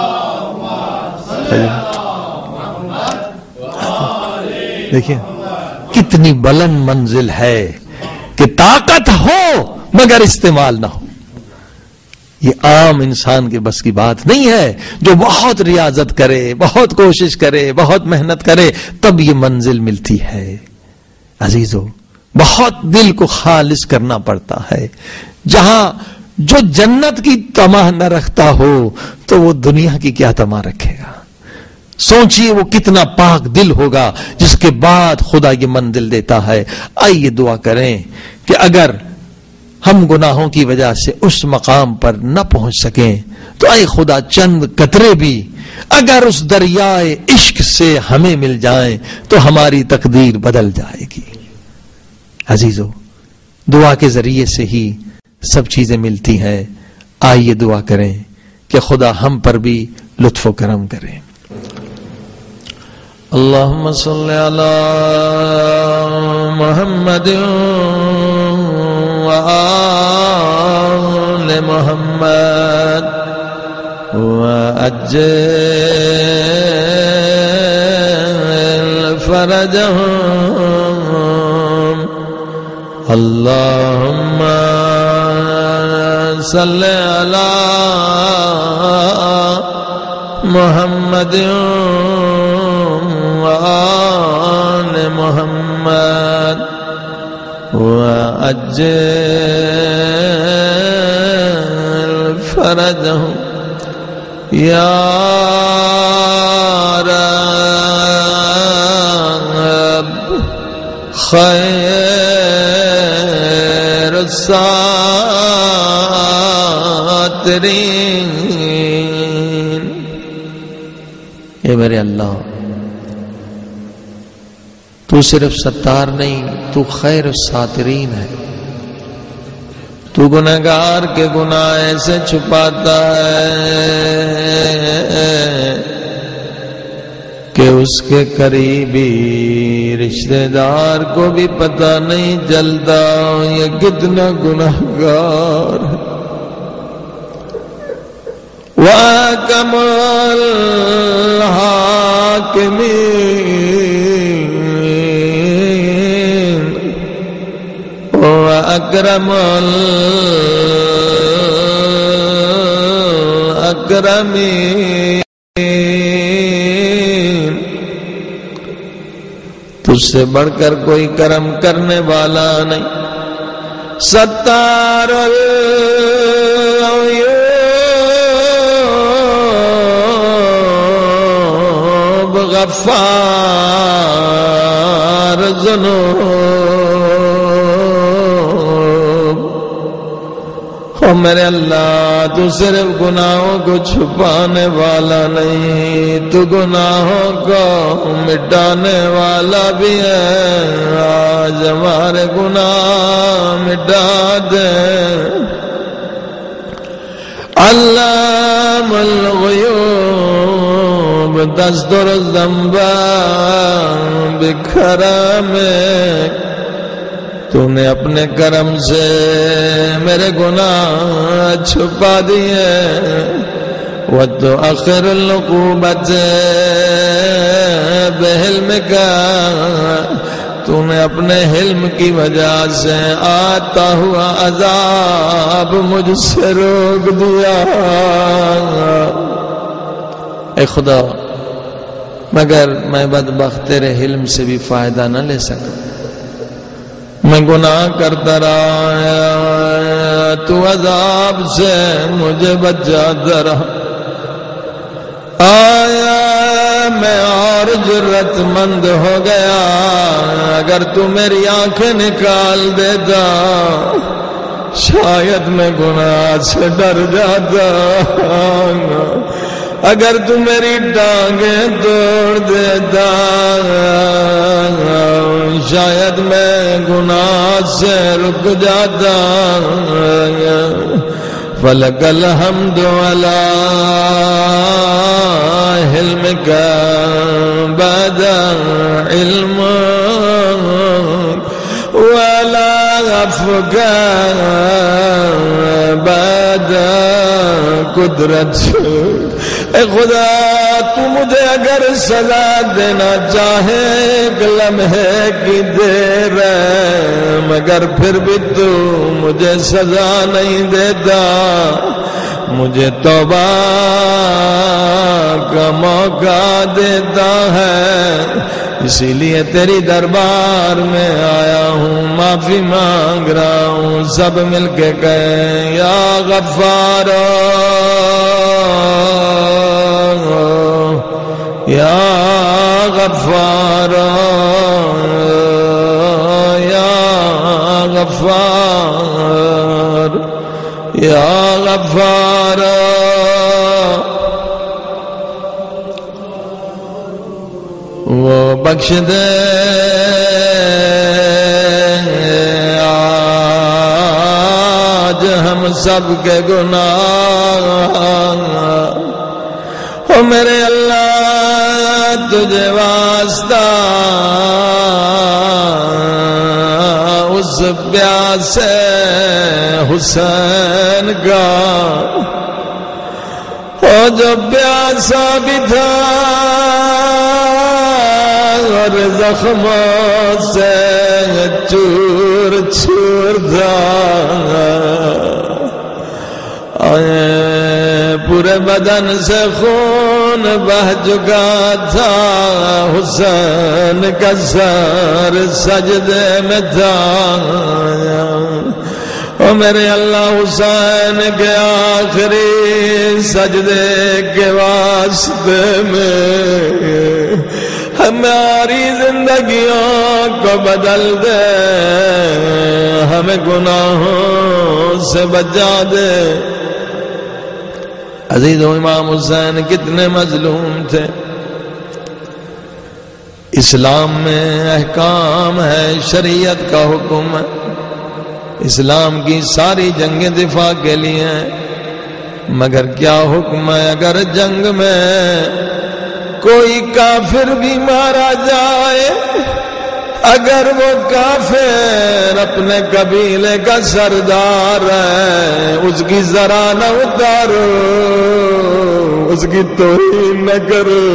محمد۔ دیکھیے کتنی بلند منزل ہے کہ طاقت ہو مگر استعمال نہ ہو۔ یہ عام انسان کے بس کی بات نہیں ہے، جو بہت ریاضت کرے، بہت کوشش کرے، بہت محنت کرے تب یہ منزل ملتی ہے۔ عزیزو بہت دل کو خالص کرنا پڑتا ہے۔ جہاں جو جنت کی طمع نہ رکھتا ہو تو وہ دنیا کی کیا طمع رکھے گا؟ سوچئے وہ کتنا پاک دل ہوگا جس کے بعد خدا یہ منزل دیتا ہے۔ آئیے دعا کریں کہ اگر ہم گناہوں کی وجہ سے اس مقام پر نہ پہنچ سکیں تو اے خدا چند قطرے بھی اگر اس دریائے عشق سے ہمیں مل جائیں تو ہماری تقدیر بدل جائے گی۔ عزیزو دعا کے ذریعے سے ہی سب چیزیں ملتی ہیں۔ آئیے دعا کریں کہ خدا ہم پر بھی لطف و کرم کرے۔ اللهم صل على محمد وآل محمد وأجل فرجهم. اللهم صل على محمد وآل محمد وأجل فرجهم. یا رب خیر الساترین. اے میرے اللہ، تو صرف ستار نہیں، تو خیر الساترین ہے. تو گنہگار کے گناہ ایسے چھپاتا ہے کہ اس کے قریبی رشتہ دار کو بھی پتہ نہیں چلتا یہ کتنا گنہگار ہے. وَأَحْكَمُ الْحَاكِمِينَ وَأَكْرَمُ الْأَكْرَمِينَ. تجھ سے بڑھ کر کوئی کرم کرنے والا نہیں. ستار العیوب غفار ذنوب. او میرے اللہ، تو صرف گناہوں کو چھپانے والا نہیں، تو گناہوں کو مٹانے والا بھی ہے. آج ہمارے گناہ مٹا دے. علام الغیوب تستر الذنب بکرمک. تو نے اپنے کرم سے میرے گناہ چھپا دیے. وَتُؤَخِّرُ الْعُقُوبَةَ بِحِلْمِكَ. تو نے اپنے حلم کی وجہ سے آتا ہوا عذاب مجھ سے روک دیا. اے خدا، مگر میں بدبخت تیرے حلم سے بھی فائدہ نہ لے سکا. میں گناہ کرتا رہا، تو عذاب سے مجھے بچاتا رہا. آیا میں اور جرت مند ہو گیا. اگر تو میری آنکھیں نکال دیتا شاید میں گناہ سے ڈر جاتا. اگر تو میری ٹانگیں توڑ دیتا شاید میں گناہ سے رک جاتا. فلک الحمد علی حلمک بعد علم ولا عفوک بعد قدرت. اے خدا، تو مجھے اگر سزا دینا چاہے ایک لمحے کی دیر ہے، مگر پھر بھی تو مجھے سزا نہیں دیتا. مجھے توبہ کا موقع دیتا ہے. اسی لیے تیری دربار میں آیا ہوں، معافی مانگ رہا ہوں. سب مل کے کہیں یا غفار، یا غفار، یا غفار، یا غفار. وہ بخش دے آج ہم سب کے گناہ. او میرے اللہ تجھے واسطہ اس پیاسے حسین کا، او جو پیاسا بھی تھا اور زخموں سے چور چور تھا، پورے بدن سے خون بہہ چکا تھا، حسین کا سر سجدے میں تھا، او میرے اللہ حسین کے آخری سجدے کے واسطے میں ہماری زندگیوں کو بدل دے، ہمیں گناہوں سے بچا دے۔ عزیزو امام حسین کتنے مظلوم تھے۔ اسلام میں احکام ہے، شریعت کا حکم ہے، اسلام کی ساری جنگیں دفاع کے لیے ہیں، مگر کیا حکم ہے اگر جنگ میں کوئی کافر بھی مارا جائے، اگر وہ کافر اپنے قبیلے کا سردار ہے، اس کی ذرا نہ اتارو، اس کی توہین نہ کرو۔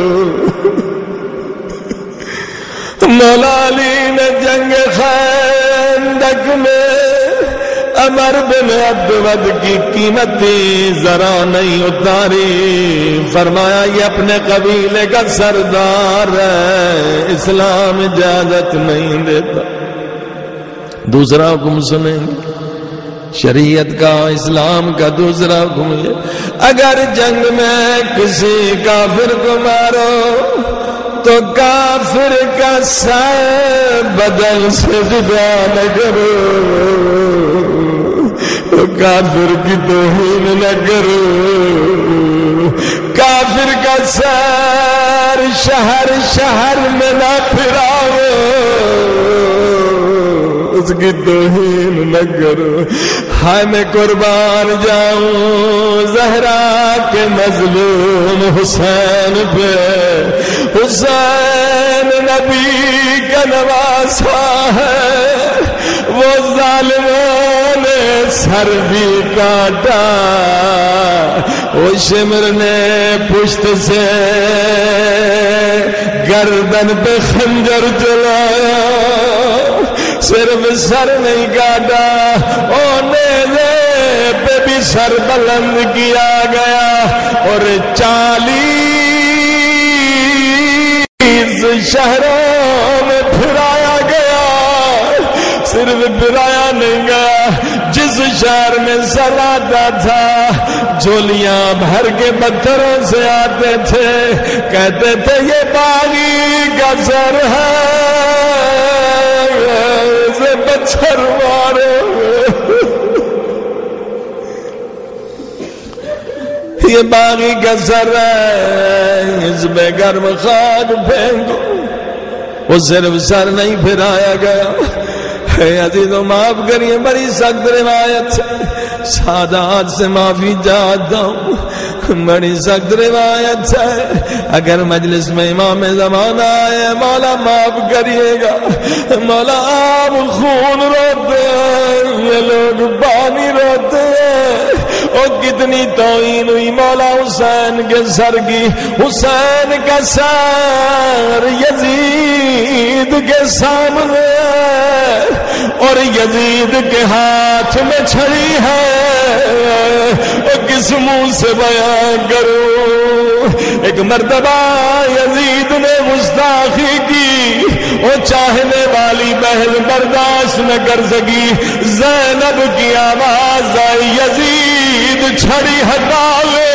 مولا علی نے جنگ خندق میں عمر بن عبد کی قیمتی ذرا نہیں اتاری، فرمایا یہ اپنے قبیلے کا سردار ہے، اسلام اجازت نہیں دیتا۔ دوسرا حکم سنیں گے شریعت کا، اسلام کا دوسرا حکم یہ، اگر جنگ میں کسی کافر کو مارو تو کافر کا سر بدل سے جدا نہ کرو، کافر کی توہین نہ کرو، کافر کا سر شہر شہر میں نہ پھراؤ، اس کی توہین نہ کرو۔ ہائے میں قربان جاؤں زہرا کے مظلوم حسین پہ، حسین نبی کا نواسا ہے، وہ ظالموں نے سر بھی کاٹا، وہ شمر نے پشت سے گردن پہ خنجر چلایا، صرف سر نہیں کاٹا، اور نیزے پہ بھی سر بلند کیا گیا، اور 40 شہروں میں پھرایا گیا، صرف پھرایا نہیں گیا، جس شہر میں سر آتا تھا جھولیاں بھر کے پتھروں سے آتے تھے، کہتے تھے یہ باغی کا سر ہے، اسے پتھر مارو، یہ باغی کا سر ہے، اس میں گرم خاک پھینکو۔ وہ صرف سر نہیں پھرایا گیا۔ عزیزو معاف کریے، بڑی سخت روایت، سادات سے معافی چاہتا ہوں، بڑی سخت روایت ہے، اگر مجلس میں امام زمانہ آئے مولا معاف کریے گا، مولا آپ خون روتے ہیں، یہ لوگ پانی روتے ہیں، اور کتنی توہین ہوئی مولا حسین کے سر کی، حسین کا سر یزید کے سامنے ہے، اور یزید کے ہاتھ میں چھڑی ہے، اور کس منہ سے بیان کروں۔ ایک مرتبہ یزید نے گستاخی کی، وہ چاہنے والی بہن برداشت نہ کر سکی، زینب کی آواز آئی یزید چھڑی ہٹا لے،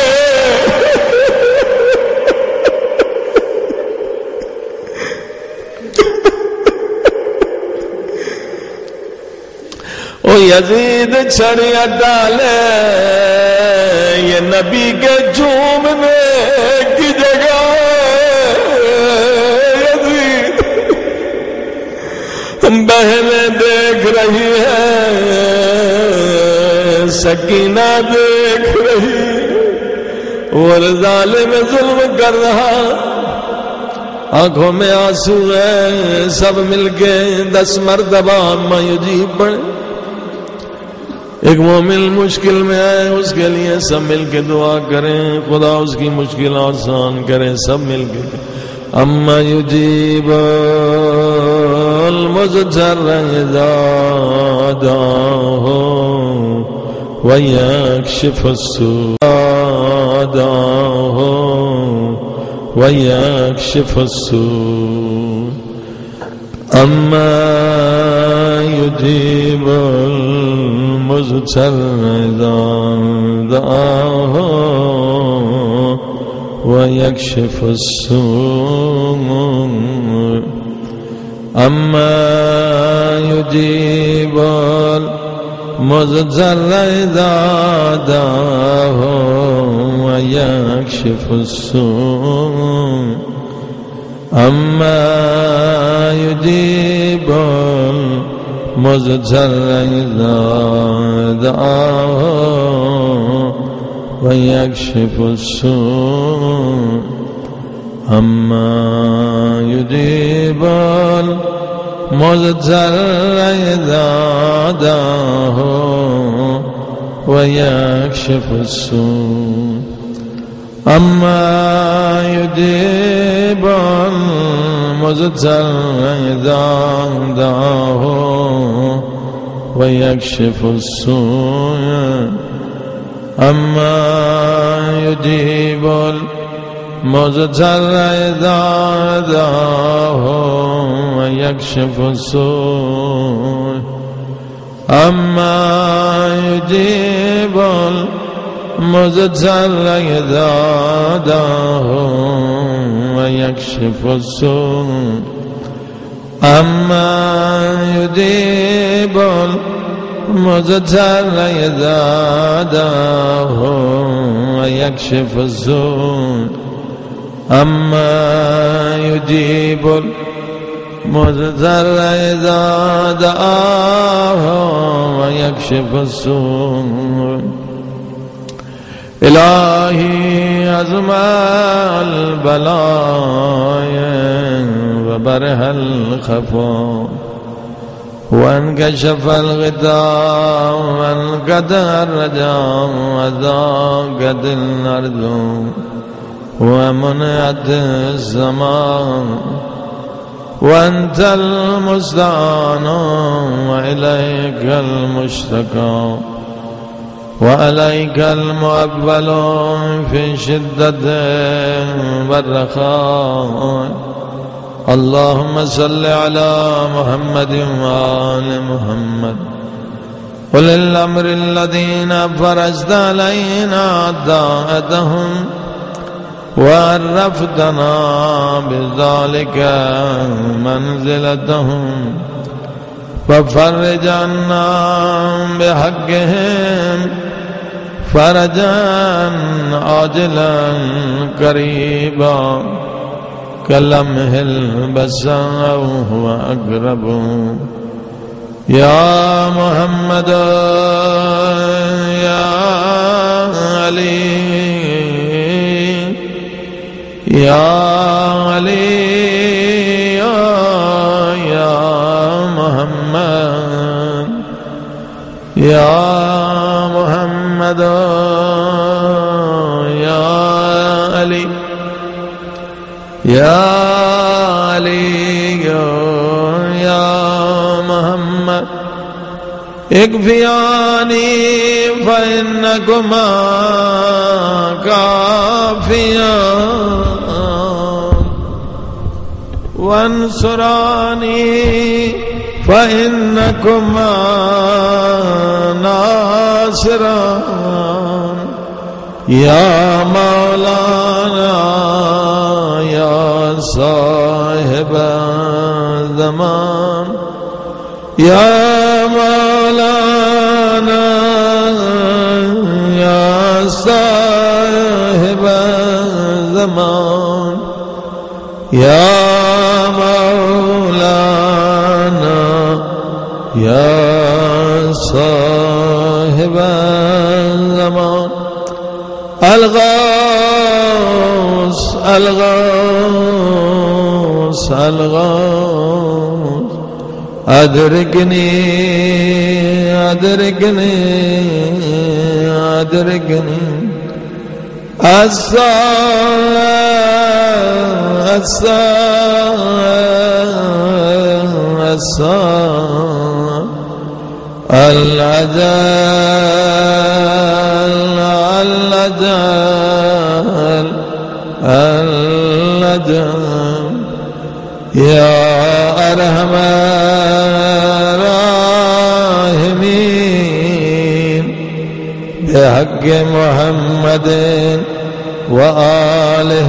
او یزید چھڑی ہٹا لے، یہ نبی کے جھومنے کی جگہ یزید، بہنیں دیکھ رہی ہے، سکینہ دیکھ رہی، और जालिम जुल्म कर रहा, आंखों में आंसू है, सब मिलके 10 मरतबा अम्मा युजीब पढ़े। एक मोमिन मुश्किल में है, उसके लिए सब मिलके दुआ करें, खुदा उसकी मुश्किल आसान करे। सब मिलके अम्मा युजीब मुज़्ज़र इज़ा दाहो व यक्शिफ अस्सूअ दाहो व यक्शिफ अस्सूअ। अम्मा युजीब मुज़्ज़र इज़ा दाहो व यक्शिफ अस्सूअ। अम्मा युजीब मुज़्ज़र इज़ा दाहो व यक्शिफ अस्सूअ। अम्मा युजीब मुज़्ज़र इज़ा दाहो व यक्शिफ अस्सूअ। अम्मा युजीब मुज़्ज़र इज़ा दाहो व यक्शिफ अस्सूअ। अम्मा युजीब मुज़्ज़र इज़ा दाहो व यक्शिफ अस्सूअ। अम्मा युजीब मुज़्ज़र इज़ा दाहो व यक्शिफ अस्सूअ। अम्मा युजीब मुज़्ज़र इज़ा दाहो व यक्शिफ अस्सूअ। अम्मा युजीब मुज़्ज़र इज़ा दाहो व यक्शिफ अस्सूअ। अम्मा युजीब मुज़्ज़र इज़ा दाहो व यक्शिफ अस्सूअ। इलाही अज़मल बलाए व बरहल खफ़ा वन्कशफ़ल ग़िता वन्क़दर रजा वज़ाक़तिल अर्ज़ु वमुनअत ज़मान वअन्तल मुस्तआन व इलैकल मुश्तका व अलैकल मुअव्वल फ़ी शिद्दत व रख़ा। अल्लाहुम्मा सल्लि अला मुहम्मद व आलि मुहम्मद। उलिल अम्रिल्लज़ीना फ़रज़्ता अलैना ताअतहुम व अर्रफ़तना बिज़ालिका मंज़िलतहुम फ़फ़र्रिज अन्ना बिहक़्क़िहिम फ़रजन आजिलन क़रीबा कलम्हिल बसर औ हुवा अक़रब। या मुहम्मद या अली या अली या मुहम्मद या मुहम्मद या अली या अली या मोहम्मद। इक्फ़ियानी फ़इन्नकुमा काफ़ियान वंसुरानी फ़इन्नकुमा नासिरान। या मौलाना या साहिब ज़मान या मौलाना या साहिब ज़मान या मौलाना या साहिब ज़मान। الغوث الغوث الغوث ادرکنی ادرکنی ادرکنی یا ارحم الراحمین بحق محمد وآلہ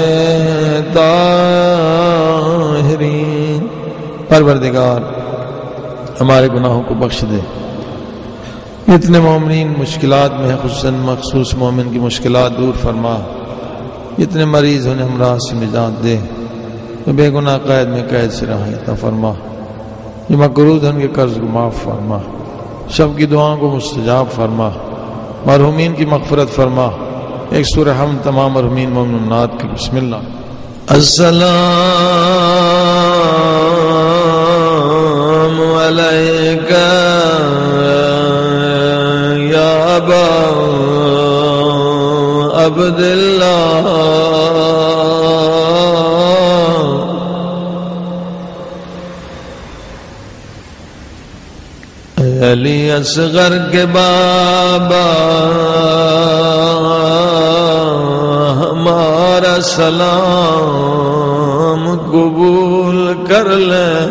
طاہرین۔ پروردگار ہمارے گناہوں کو بخش دے، اتنے مومنین مشکلات میں ہیں، خصوصاً مخصوص مومن کی مشکلات دور فرما، اتنے مریض انہیں ہمراہ سے نجات دے، بے گناہ قید میں قید سے رہا عطا فرما، جو مقروض ہیں ان کے قرض کو معاف فرما، سب کی دعاؤں کو مستجاب فرما، مرحومین کی مغفرت فرما۔ ایک سورہ حمد تمام مرحومین مومنات کی۔ بسم اللہ۔ السلام علیکہ یا ابا عبداللہ، علی اصغر کے بابا، ہمارا سلام قبول کر لیں،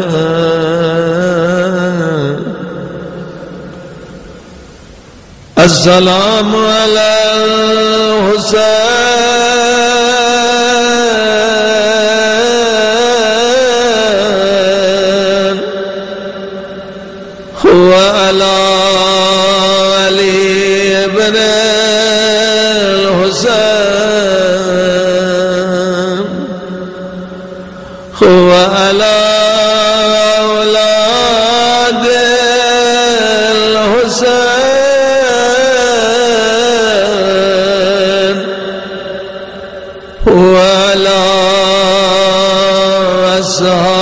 السلام علی الحسین وعلی علی ابن الحسین وعلی اولاد الحسین وعلی اصحاب